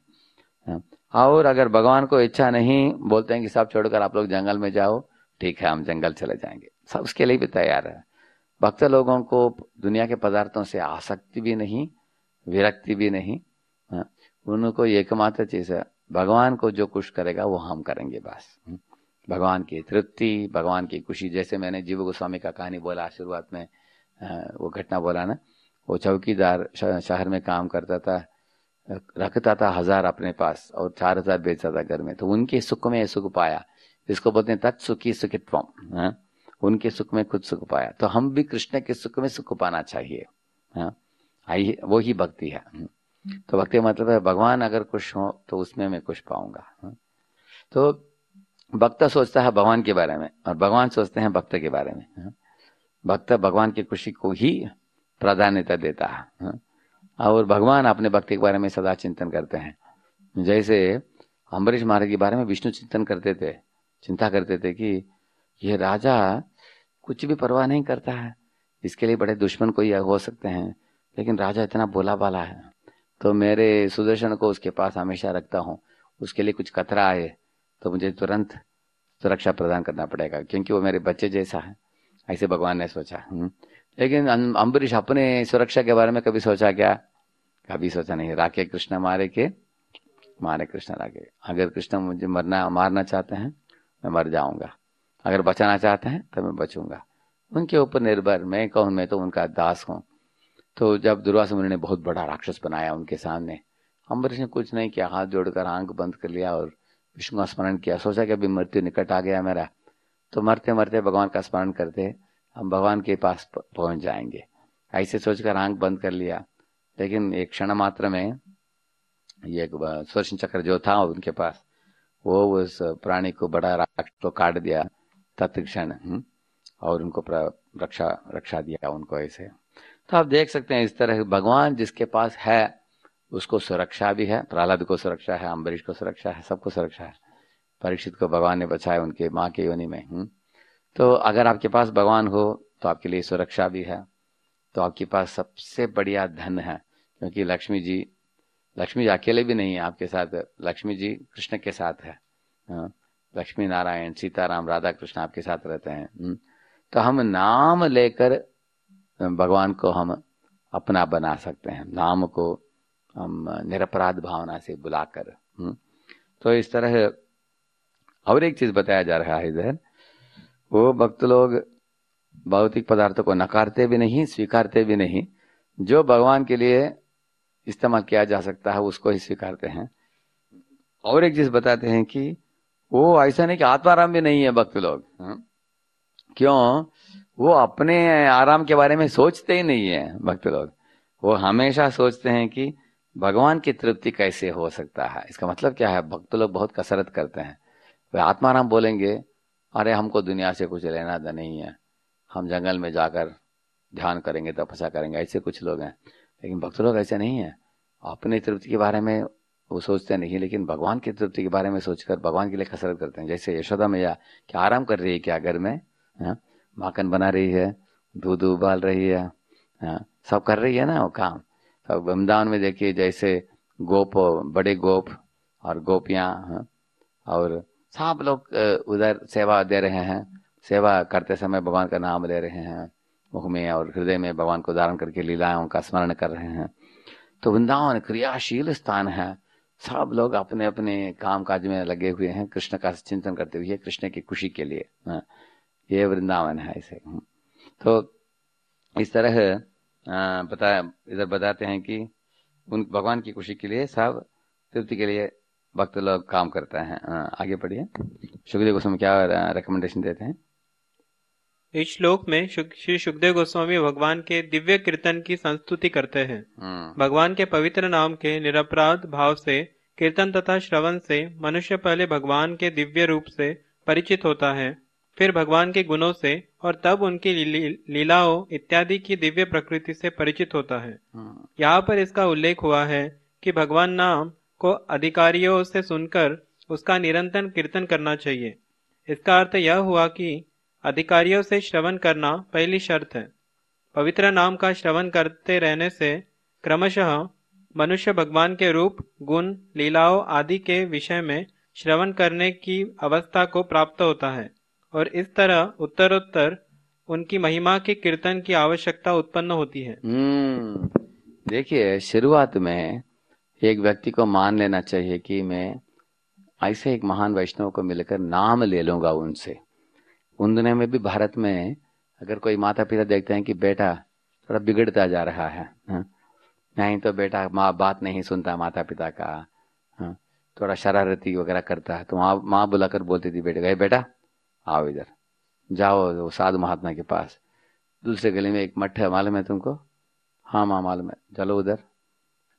और अगर भगवान को इच्छा नहीं, बोलते हैं कि सब छोड़कर आप लोग जंगल में जाओ, ठीक है हम जंगल चले जाएंगे, सब उसके लिए भी तैयार है। भक्त लोगों को दुनिया के पदार्थों से आसक्ति भी नहीं, विरक्ति भी नहीं, उनको एकमात्र चीज है भगवान को जो खुश करेगा वो हम करेंगे बस। भगवान की तृप्ति, भगवान की खुशी। जैसे मैंने जीव गोस्वामी का कहानी बोला शुरुआत में, वो घटना बोला ना, वो चौकीदार शहर में काम करता था, रखता था हजार अपने पास और चार हजार बेचता था घर में, तो उनके सुख में सुख पाया, जिसको बोलते हैं तत्सुखी सुखित्वम, उनके सुख में खुद सुख पाया। तो हम भी कृष्ण के सुख में सुख पाना चाहिए, हाँ, वो ही भक्ति है। तो भक्ति का मतलब है भगवान अगर खुश हो तो उसमें मैं खुश पाऊंगा। तो भक्त सोचता है भगवान के बारे में और भगवान सोचते हैं भक्त के बारे में। भक्त भगवान की खुशी को ही प्राधान्यता देता है और भगवान अपने भक्ति के बारे में सदा चिंतन करते हैं। जैसे अम्बरीश महाराज के बारे में विष्णु चिंतन करते थे, चिंता करते थे कि ये राजा कुछ भी परवाह नहीं करता है, इसके लिए बड़े दुश्मन कोई हो सकते हैं, लेकिन राजा इतना भोला भाला है, तो मेरे सुदर्शन को उसके पास हमेशा रखता हूँ, उसके लिए कुछ खतरा आए तो मुझे तुरंत सुरक्षा प्रदान करना पड़ेगा क्योंकि वो मेरे बच्चे जैसा है। ऐसे भगवान ने सोचा। लेकिन अम्बरीश अपने सुरक्षा के बारे में कभी सोचा क्या? कभी सोचा नहीं। राके कृष्ण मारे के मारे कृष्ण राके। अगर कृष्ण मुझे मरना मारना चाहते हैं मैं मर जाऊंगा, अगर बचाना चाहते हैं तो मैं बचूंगा, उनके ऊपर निर्भर, मैं कहूँ मैं तो उनका दास हूँ। तो जब दुर्वासा मुनि ने बहुत बड़ा राक्षस बनाया उनके सामने, अम्बरीश ने कुछ नहीं किया, हाथ जोड़कर आंख बंद कर लिया और विष्णु का स्मरण किया। सोचा कि अभी मृत्यु निकट आ गया मेरा, तो मरते मरते भगवान का स्मरण करते हम भगवान के पास पहुंच जाएंगे, ऐसे सोचकर आंख बंद कर लिया। लेकिन एक क्षण मात्र में ये सुदर्शन चक्र जो था उनके पास, वो उस प्राणी को बड़ा राक्षस को काट दिया तत्क्षण और उनको रक्षा रक्षा दिया उनको ऐसे। तो आप देख सकते हैं इस तरह भगवान जिसके पास है उसको सुरक्षा भी है, प्रहलाद को सुरक्षा है, अम्बरीश को सुरक्षा है, सबको सुरक्षा है। परीक्षित को भगवान ने बचाया उनके माँ के योनि में। हुँ? तो अगर आपके पास भगवान हो तो आपके लिए सुरक्षा भी है, तो आपके पास सबसे बढ़िया धन है, क्योंकि लक्ष्मी जी लक्ष्मी जी अकेले भी नहीं है आपके साथ, लक्ष्मी जी कृष्ण के साथ है। लक्ष्मी नारायण सीताराम राधा कृष्ण आपके साथ रहते हैं। तो हम नाम लेकर भगवान को हम अपना बना सकते हैं, नाम को हम निरपराध भावना से बुलाकर। तो इस तरह और एक चीज बताया जा रहा है इधर, वो भक्त लोग भौतिक पदार्थों को नकारते भी नहीं स्वीकारते भी नहीं, जो भगवान के लिए इस्तेमाल किया जा सकता है उसको ही स्वीकारते हैं। और एक चीज बताते हैं कि वो ऐसा नहीं कि आत्माराम भी नहीं है भक्त लोग। क्यों? वो अपने आराम के बारे में सोचते ही नहीं है भक्त लोग, वो हमेशा सोचते हैं कि भगवान की तृप्ति कैसे हो सकता है। इसका मतलब क्या है? भक्त लोग बहुत कसरत करते हैं। वे आत्माराम बोलेंगे अरे हमको दुनिया से कुछ लेना देना नहीं है, हम जंगल में जाकर ध्यान करेंगे तपस्या करेंगे, ऐसे कुछ लोग हैं। लेकिन भक्त लोग ऐसे नहीं है, अपनी तृप्ति के बारे में वो सोचते नहीं, लेकिन भगवान की तृप्ति के बारे में सोचकर भगवान के लिए कसरत करते हैं। जैसे यशोदा मैया क्या आराम कर रही है क्या घर में? हाँ, माखन बना रही है, दूध उबाल रही है, हाँ, सब कर रही है ना वो काम। सब वृंदावन में देखिए जैसे गोप, बड़े गोप और गोपियां, हाँ, और सब लोग उधर सेवा दे रहे हैं, सेवा करते समय भगवान का नाम ले रहे हैं मुख में और हृदय में भगवान को धारण करके लीलाओं का स्मरण कर रहे हैं। तो वृंदावन क्रियाशील स्थान है, सब लोग अपने अपने काम काज में लगे हुए हैं, कृष्ण का चिंतन करते हुए, कृष्ण की खुशी के लिए। ये वृंदावन है ऐसे। तो इस तरह बता इधर बताते हैं कि उन भगवान की खुशी के लिए, सब तृप्ति के लिए भक्त लोग काम करते हैं। आगे पढ़िए, सुखदेव गोस्वामी क्या रिकमेंडेशन देते हैं? इस श्लोक में श्री सुखदेव गोस्वामी भगवान के दिव्य कीर्तन की संस्तुति करते हैं। भगवान के पवित्र नाम के निरपराध भाव से कीर्तन तथा श्रवण से मनुष्य पहले भगवान के दिव्य रूप से परिचित होता है, फिर भगवान के गुणों से, और तब उनकी लीलाओं इत्यादि की दिव्य प्रकृति से परिचित होता है। यहाँ पर इसका उल्लेख हुआ है कि भगवान नाम को अधिकारियों से सुनकर उसका निरंतर कीर्तन करना चाहिए। इसका अर्थ यह हुआ कि अधिकारियों से श्रवण करना पहली शर्त है। पवित्र नाम का श्रवण करते रहने से क्रमशः मनुष्य भगवान के रूप, गुण, लीलाओं आदि के विषय में श्रवण करने की अवस्था को प्राप्त होता है, और इस तरह उत्तरोत्तर उनकी महिमा के कीर्तन की आवश्यकता उत्पन्न होती है। हम्म देखिए, शुरुआत में एक व्यक्ति को मान लेना चाहिए कि मैं ऐसे एक महान वैष्णव को मिलकर नाम ले लूंगा उनसे। उन दिनों में भी भारत में अगर कोई माता पिता देखते हैं कि बेटा थोड़ा बिगड़ता जा रहा है, हा? नहीं तो बेटा माँ बात नहीं सुनता माता पिता का, हा? थोड़ा शरारती वगैरह करता है, तो माँ माँ बुलाकर बोलती थी बेटे गए बेटा आओ इधर, जाओ वो साधु महात्मा के पास, दूसरे गली में एक मठ है, मालूम है तुमको? हाँ माँ मालूम है, चलो उधर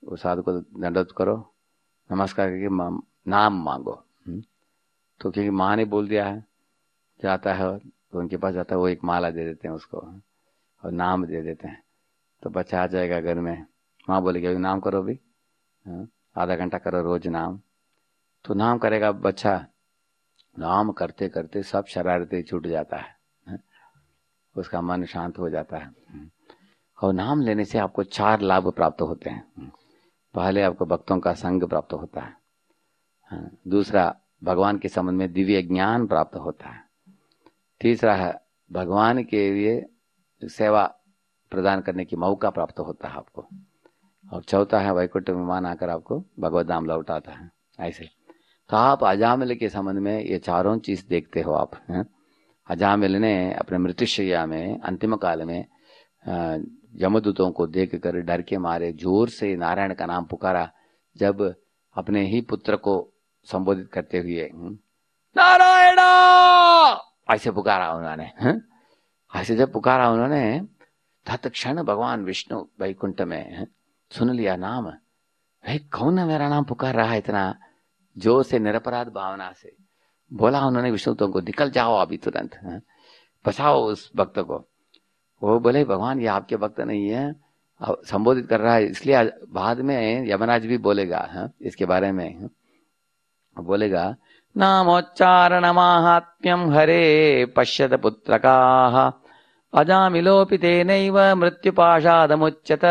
वो साधु को दंडवत करो, नमस्कार करके नाम मांगो। तो क्योंकि माँ ने बोल दिया है, जाता है तो उनके पास जाता है, वो एक माला दे देते हैं उसको और नाम दे देते हैं। तो बच्चा आ जाएगा घर में, माँ बोलेगी अभी नाम करो, भी आधा घंटा करो रोज नाम। तो नाम करेगा बच्चा, नाम करते करते सब शरारतें छूट जाता है, उसका मन शांत हो जाता है। और नाम लेने से आपको चार लाभ प्राप्त होते हैं। पहले आपको भक्तों का संग प्राप्त होता है, दूसरा भगवान के संबंध में दिव्य ज्ञान प्राप्त होता है, तीसरा है भगवान के लिए सेवा प्रदान करने की मौका प्राप्त होता है आपको, और चौथा है वैकुंठ विमान आकर आपको भगवत धाम लौटाता है। ऐसे तो आप अजामिल के संबंध में ये चारों चीज देखते हो आप। अजामिल ने अपने मृत्युशैया में अंतिम काल में यमदूतों को देखकर डर के मारे जोर से नारायण का नाम पुकारा। जब अपने ही पुत्र को संबोधित करते हुए नारायण ऐसे पुकारा उन्होंने, ऐसे जब पुकारा उन्होंने, तत्क्षण भगवान विष्णु वैकुंठ में सुन लिया नाम। भाई कौन है मेरा नाम पुकार रहा है इतना जोर से, निरपराध भावना से बोला उन्होंने विष्णु तुमको, निकल जाओ अभी तुरंत, बचाओ उस भक्त को। वो बोले भगवान ये आपके भक्त नहीं है, संबोधित कर रहा है, इसलिए बाद में यमराज भी बोलेगा है इसके बारे में, बोलेगा नामोच्चारण माहात्म्यम हरे पश्यत पुत्रकाः अजामिलोपि तेनैव मृत्युपाशादमुच्यत।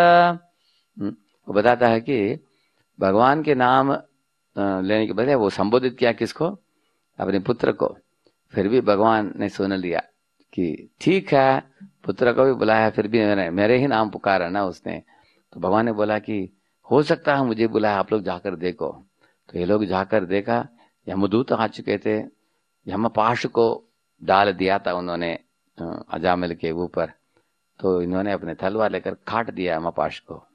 वो बताता है कि भगवान के नाम लेने के बजाय वो संबोधित किया किसको, अपने पुत्र को, फिर भी भगवान ने सुन लिया कि ठीक है, पुत्र को भी बुलाया, फिर भी मेरे, मेरे ही नाम पुकारा ना उसने। तो भगवान ने बोला कि हो सकता है मुझे बुलाया, आप लोग जाकर देखो। तो ये लोग जाकर देखा, यमदूत आ चुके थे, यमपाश को डाल दिया था उन्होंने अजामिल के ऊपर। तो इन्होंने अपने तलवार लेकर काट दिया यमपाश को,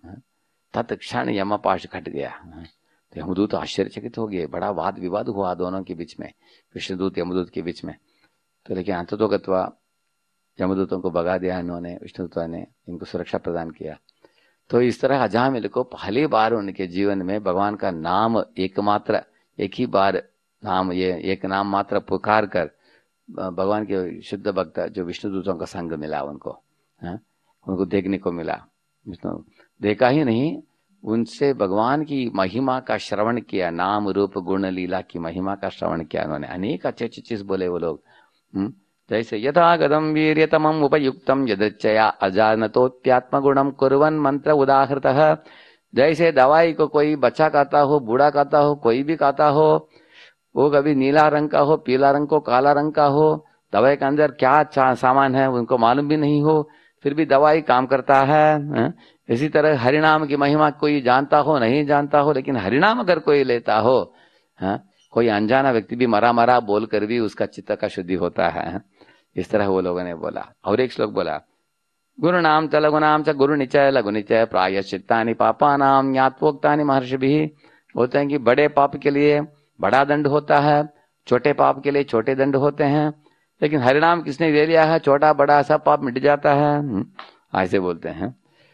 तत्क्षण यमपाश घट गया। तो यमदूत आश्चर्यचकित हो गए, बड़ा वाद विवाद हुआ दोनों के बीच में, विष्णुदूत यमदूत के बीच में। तो लेकिन अंततोगत्वा यमदूतों को भगा दिया इन्होंने, विष्णुदूतों ने इनको सुरक्षा प्रदान किया। तो इस तरह अजामिल को पहली बार उनके जीवन में भगवान का नाम एकमात्र, एक ही बार नाम, ये एक नाम मात्र पुकार कर भगवान के शुद्ध भक्त जो विष्णुदूतों का संग मिला उनको, है? उनको देखने को मिला। विष्णु देखा ही नहीं, उनसे भगवान की महिमा का श्रवण किया, नाम रूप गुण लीला की महिमा का श्रवण किया उन्होंने। अनेक अच्छे अच्छे चीज बोले वो लोग, हुँ? जैसे यथा गदम वीर्यतमं उपयुक्तम यदृच्छया अजानतोप्यात्म गुणम कुर्वन् मंत्र उदाहृतः। जैसे दवाई को कोई बच्चा खाता हो, बूढ़ा खाता हो, कोई भी खाता हो, वो कभी नीला रंग का हो, पीला रंग को, काला रंग का हो, दवाई के अंदर क्या सामान है उनको मालूम भी नहीं हो, फिर भी दवाई काम करता है। इसी तरह हरिनाम की महिमा कोई जानता हो नहीं जानता हो, लेकिन हरिनाम अगर कोई लेता हो, है? कोई अनजाना व्यक्ति भी मरा मरा बोल कर भी उसका चित्त का शुद्धि होता है। इस तरह वो लोगों ने बोला। और एक श्लोक बोला, गुरु नाम च लघुनाम च गुरु निचय लघु निचय प्रायश्चित्तानि पापानाम ज्ञात्वोक्तानि महर्षिभिः। बोलते हैं कि बड़े पाप के लिए बड़ा दंड होता है, छोटे पाप के लिए छोटे दंड होते हैं, लेकिन हरिनाम किसने ले लिया है, छोटा बड़ा सब पाप मिट जाता है। ऐसे बोलते हैं।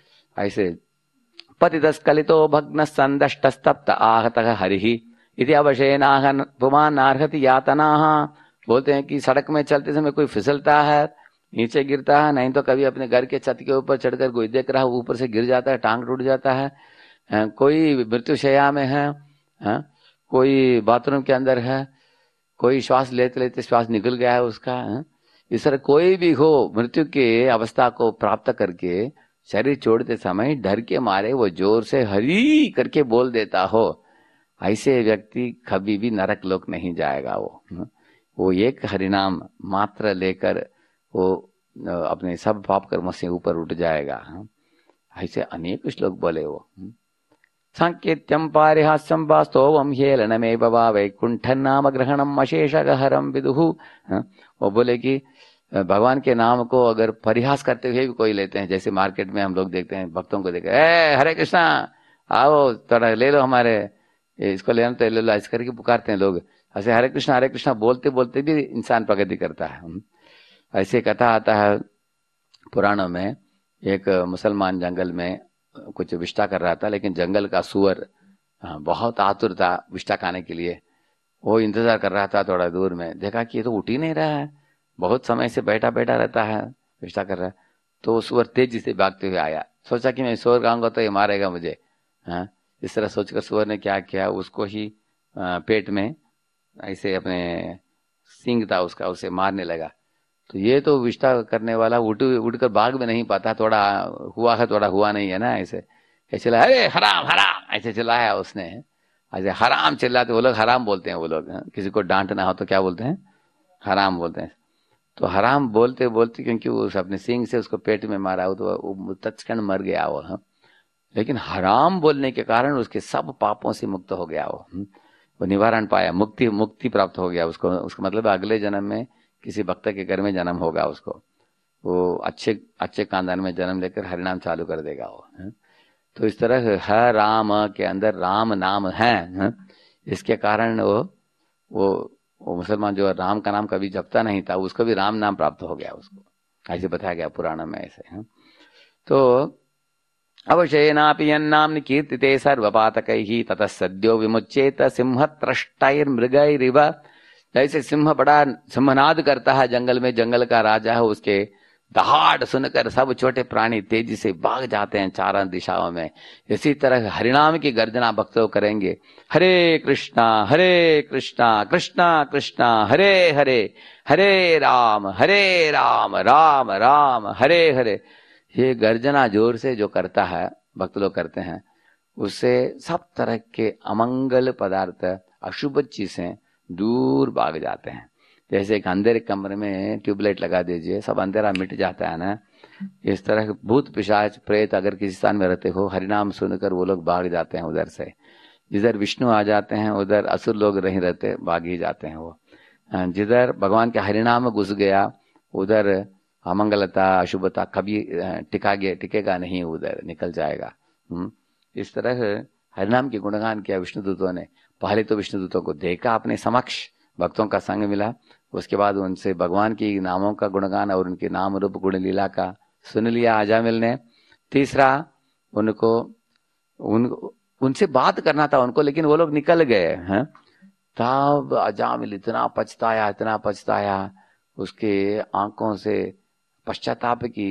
ऐसे पतितस्खलितो भग्न संदष्टस्तप्त आहतः हरिः इति अवशेनाहन पुमान नार्हति यातनाः। बोलते हैं कि सड़क में चलते समय कोई फिसलता है, नीचे गिरता है, नहीं तो कभी अपने घर के छत के ऊपर चढ़कर कोई देख रहा है, ऊपर से गिर जाता है, टांग टूट जाता है। कोई मृत्युशैया में है, है? कोई बाथरूम के अंदर है, कोई श्वास लेते लेते श्वास निकल गया है उसका, है? इस तरह कोई भी हो, मृत्यु के अवस्था को प्राप्त करके शरीर छोड़ते समय डर के मारे वो जोर से हरि करके बोल देता हो, ऐसे व्यक्ति कभी भी नरक लोक नहीं जाएगा। वो वो एक हरिनाम मात्र लेकर वो अपने सब पाप कर्मों से ऊपर उठ जाएगा। ऐसे अनेक श्लोक बोले वो। सांकेत्यम पारिहास्यम वास्तवम हेलनमेव वा वैकुंठं नाम ग्रहणम अशेषगहरम विदुः। वो बोले कि भगवान के नाम को अगर परिहास करते हुए भी कोई लेते हैं, जैसे मार्केट में हम लोग देखते हैं, भक्तों को देखते हैं, ए हरे कृष्णा आओ थोड़ा ले लो, हमारे इसको लेना तो ले लो, ऐसे करके पुकारते हैं लोग। ऐसे हरे कृष्णा हरे कृष्णा बोलते बोलते भी इंसान प्रगति करता है। ऐसे कथा आता है पुराणों में, एक मुसलमान जंगल में कुछ विष्टा कर रहा था, लेकिन जंगल का सुअर बहुत आतुर था विष्टा खाने के लिए। वो इंतजार कर रहा था थोड़ा दूर में, देखा कि ये तो उठ ही नहीं रहा है, बहुत समय से बैठा बैठा रहता है, विष्टा कर रहा है। तो सुअर तेजी से भागते हुए आया, सोचा कि मैं सुअर खाऊंगा तो ये मारेगा मुझे। हाँ, इस तरह सोचकर सुअर ने क्या किया, उसको ही पेट में ऐसे अपने सींग था उसका, उसे मारने लगा। तो ये तो विष्टा करने वाला उठ उठकर भाग भी नहीं पाता, थोड़ा हुआ है थोड़ा हुआ नहीं है ना, ऐसे चिल्ला, अरे हराम हराम ऐसे चिल्लाया उसने। ऐसे हराम चिल्लाते, वो लोग हराम बोलते हैं, वो लोग किसी को डांटना हो तो क्या बोलते हैं, हराम बोलते हैं। तो हराम बोलते बोलते क्योंकि उस अपने सींग से उसको पेट में मारा हो, तो वो तत्क्षण मर गया वो। लेकिन हराम बोलने के कारण उसके सब पापों से मुक्त हो गया वो वो निवारण पाया, मुक्ति मुक्ति प्राप्त हो गया उसको। उसका मतलब अगले जन्म में किसी भक्त के घर में जन्म होगा उसको, वो अच्छे अच्छे खानदान में जन्म लेकर हरिनाम चालू कर देगा वो। तो इस तरह ह राम के अंदर राम नाम है, इसके कारण वो वो वो मुसलमान जो राम का नाम कभी जपता नहीं था, उसको भी राम नाम प्राप्त हो गया उसको, ऐसे बताया गया पुराण में ऐसे। तो अवशयनापि यन्नाम्नि कीर्तिते सर्वपातकैहि ततः सद्यो विमुच्येत सिंहत्रष्टैर्मृगैरिव। जैसे सिंह बड़ा सिंहनाद करता है जंगल में, जंगल का राजा है, उसके दहाड़ सुनकर सब छोटे प्राणी तेजी से भाग जाते हैं चारों दिशाओं में। इसी तरह हरिनाम की गर्जना भक्त लोग करेंगे, हरे कृष्णा हरे कृष्णा कृष्णा कृष्णा हरे हरे, हरे राम हरे राम राम राम हरे हरे। ये गर्जना जोर से जो करता है, भक्त लोग करते हैं, उससे सब तरह के अमंगल पदार्थ, अशुभ चीजें दूर भाग जाते हैं। जैसे एक अंधेरे कमरे में ट्यूबलाइट लगा दीजिए, सब अंधेरा मिट जाता है ना। इस तरह भूत पिशाच प्रेत अगर किसी स्थान में रहते हो, हरिनाम सुनकर वो लोग भाग जाते हैं उधर से। जिधर विष्णु आ जाते हैं उधर असुर लोग नहीं रहते, भाग ही जाते हैं वो। जिधर भगवान के हरिनाम घुस गया उधर अमंगलता अशुभता कभी टिका गया टिकेगा नहीं, उधर निकल जाएगा। इस तरह हरिनाम के गुणगान किया विष्णुदूतों ने। पहले तो विष्णुदूतों को देखा अपने समक्ष, भक्तों का संग मिला, उसके बाद उनसे भगवान की नामों का गुणगान और उनके नाम रूप गुण लीला का सुन लिया अजामिल ने। तीसरा उनको उन उनसे बात करना था उनको, लेकिन वो लोग निकल गए हैं। तब अजामिल इतना पछताया इतना पछताया, उसके आंखों से पश्चाताप की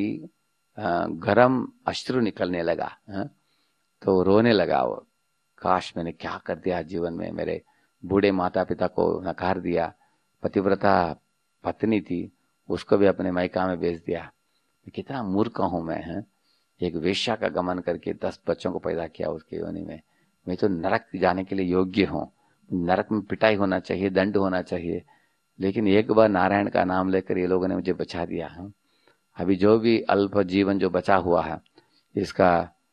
गरम अश्रु निकलने लगा है? तो रोने लगा वो, काश मैंने क्या कर दिया जीवन में, मेरे बूढ़े माता पिता को नकार दिया, पतिव्रता पत्नी थी उसको भी अपने मायका में भेज दिया, कितना मूर्ख हूं मैं है? एक वेश्या का गमन करके दस बच्चों को पैदा किया उसके योनि में, मैं तो नरक जाने के लिए योग्य हूँ, नरक में पिटाई होना चाहिए, दंड होना चाहिए। लेकिन एक बार नारायण का नाम लेकर ये लोगों ने मुझे बचा दिया है। अभी जो भी अल्प जीवन जो बचा हुआ है इसका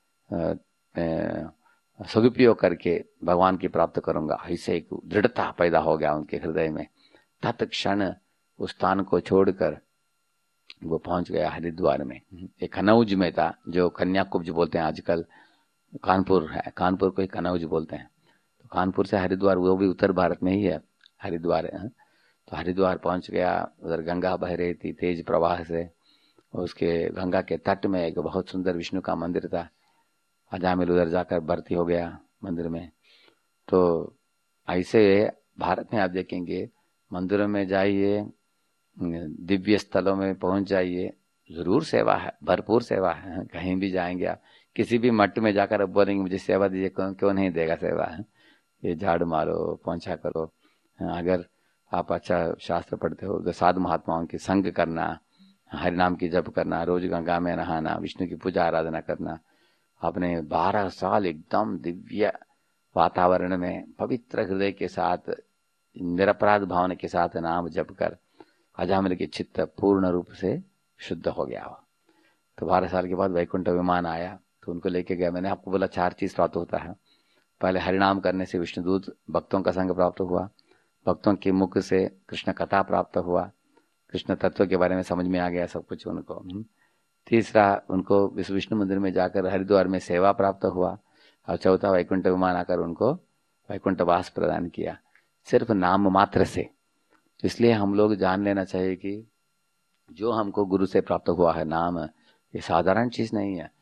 सदुपयोग करके भगवान की प्राप्त करूंगा, ऐसे एक दृढ़ता पैदा हो गया उनके हृदय में। तत्क्षण उस स्थान को छोड़कर वो पहुंच गया हरिद्वार में। एक कनौज में था, जो कन्याकुब्ज बोलते हैं आजकल, कानपुर है, कानपुर को ही कनौज बोलते हैं। तो कानपुर से हरिद्वार, वो भी उत्तर भारत में ही है हरिद्वार है। तो हरिद्वार पहुंच गया, उधर गंगा बह रही थी तेज प्रवाह से, उसके गंगा के तट में एक बहुत सुंदर विष्णु का मंदिर था। अजामिल उधर जाकर भर्ती हो गया मंदिर में। तो ऐसे भारत में आप देखेंगे मंदिरों में जाइए, दिव्य स्थलों में पहुंच जाइए, जरूर सेवा है, भरपूर सेवा है। कहीं भी जाएंगे आप, किसी भी मठ में जाकर आप बोलेंगे मुझे सेवा दीजिए, क्यों क्यों नहीं देगा सेवा है? ये झाड़ मारो, पोंछा करो। अगर आप अच्छा शास्त्र पढ़ते हो तो साधु महात्माओं की संग करना, हरिनाम की जप करना, रोज गंगा में नहाना, विष्णु की पूजा आराधना करना, अपने बारह साल एकदम दिव्य वातावरण में पवित्र हृदय के साथ निरपराध भावना के साथ नाम जप कर अजामिल के चित्त पूर्ण रूप से शुद्ध हो गया। तो बारह साल के बाद वैकुंठ विमान आया तो उनको लेके गया। मैंने आपको बोला चार चीज प्राप्त होता है। पहले हरिनाम करने से विष्णुदूत भक्तों का संग प्राप्त हुआ, भक्तों के मुख से कृष्ण कथा प्राप्त हुआ, कृष्ण तत्व के बारे में समझ में आ गया सब कुछ उनको। तीसरा, उनको विष्णु मंदिर में जाकर हरिद्वार में सेवा प्राप्त हुआ। और चौथा, वैकुंठ विमान आकर उनको वैकुंठ वास प्रदान किया, सिर्फ नाम मात्र से। इसलिए हम लोग जान लेना चाहिए कि जो हमको गुरु से प्राप्त हुआ है नाम, ये साधारण चीज नहीं है।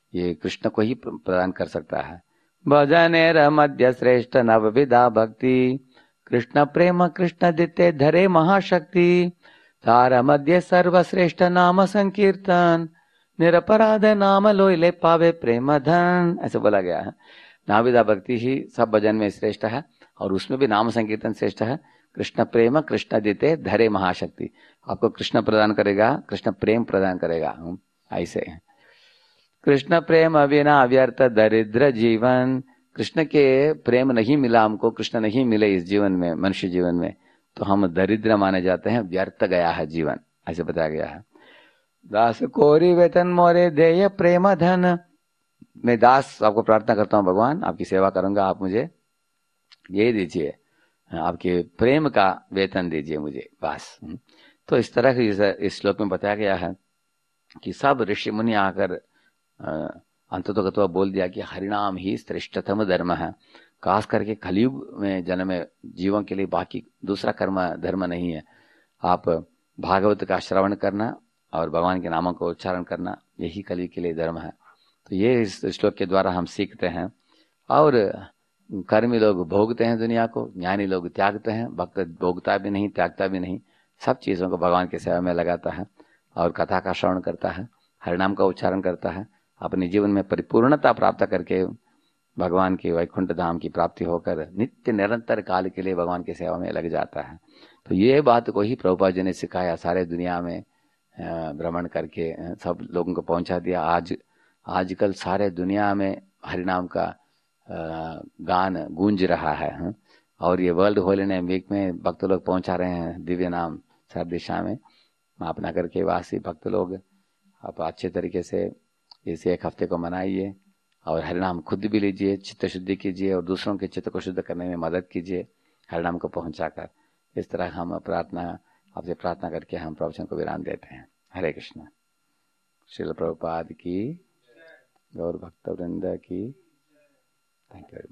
ये कृष्ण को ही प्रदान कर सकता है। भजनेर मध्य श्रेष्ठ नवविधा भक्ति, कृष्ण प्रेम कृष्ण दिते धरे महाशक्ति, तार मध्य सर्वश्रेष्ठ नाम संकीर्तन, निरपराध नाम लोइले पावे प्रेम धन, ऐसे बोला गया है। नवविधा भक्ति ही सब भजन में श्रेष्ठ है और उसमें भी नाम संकीर्तन श्रेष्ठ है। कृष्ण प्रेम कृष्ण दिते धरे महाशक्ति, आपको कृष्ण प्रदान करेगा, कृष्ण प्रेम प्रदान करेगा। ऐसे कृष्ण प्रेम बिना व्यर्थ दरिद्र जीवन, कृष्ण के प्रेम नहीं मिला हमको, कृष्ण नहीं मिले इस जीवन में, मनुष्य जीवन में, तो हम दरिद्र माने जाते हैं, व्यर्थ गया है जीवन, ऐसे बताया गया है। दास कोरी वेतन मोरे देय प्रेम धन, मैं दास आपको प्रार्थना करता हूँ भगवान, आपकी सेवा करूंगा, आप मुझे ये दीजिए, आपके प्रेम का वेतन दीजिए मुझे, बस। तो इस तरह से इस श्लोक में बताया गया है कि सब ऋषि मुनि आकर अंततोगत्वा बोल दिया कि हरिनाम ही श्रेष्ठतम धर्म है। खास करके कलयुग में जन्म में जीवों के लिए बाकी दूसरा कर्म धर्म नहीं है। आप भागवत का श्रवण करना और भगवान के नामों को उच्चारण करना, यही कलयुग के लिए धर्म है। तो ये इस श्लोक के द्वारा हम सीखते हैं। और कर्मी लोग भोगते हैं दुनिया को, ज्ञानी लोग त्यागते हैं, भक्त भोगता भी नहीं त्यागता भी नहीं, सब चीज़ों को भगवान की सेवा में लगाता है और कथा का श्रवण करता है, हरिनाम का उच्चारण करता है, अपने जीवन में परिपूर्णता प्राप्त करके भगवान के वैकुंठ धाम की प्राप्ति होकर नित्य निरंतर काल के लिए भगवान की सेवा में लग जाता है। तो ये बात को ही प्रभुपाद जी ने सिखाया, सारे दुनिया में भ्रमण करके सब लोगों को पहुंचा दिया। आज आजकल सारे दुनिया में हरिनाम का गान गूंज रहा है और ये वर्ल्ड होली नेम वीक में भक्त लोग पहुंचा रहे हैं दिव्य नाम सब दिशा में। महापनगर के वासी भक्त लोग आप अच्छे तरीके से इस एक हफ्ते को मनाइए और हरिनाम खुद भी लीजिए, चित्त शुद्धि कीजिए और दूसरों के चित्त को शुद्ध करने में मदद कीजिए हरिनाम को पहुंचाकर। इस तरह हम प्रार्थना आपसे प्रार्थना करके हम प्रवचन को विराम देते हैं। हरे कृष्ण। श्रील प्रभुपाद की, गौर भक्त वृंद की। Thank you.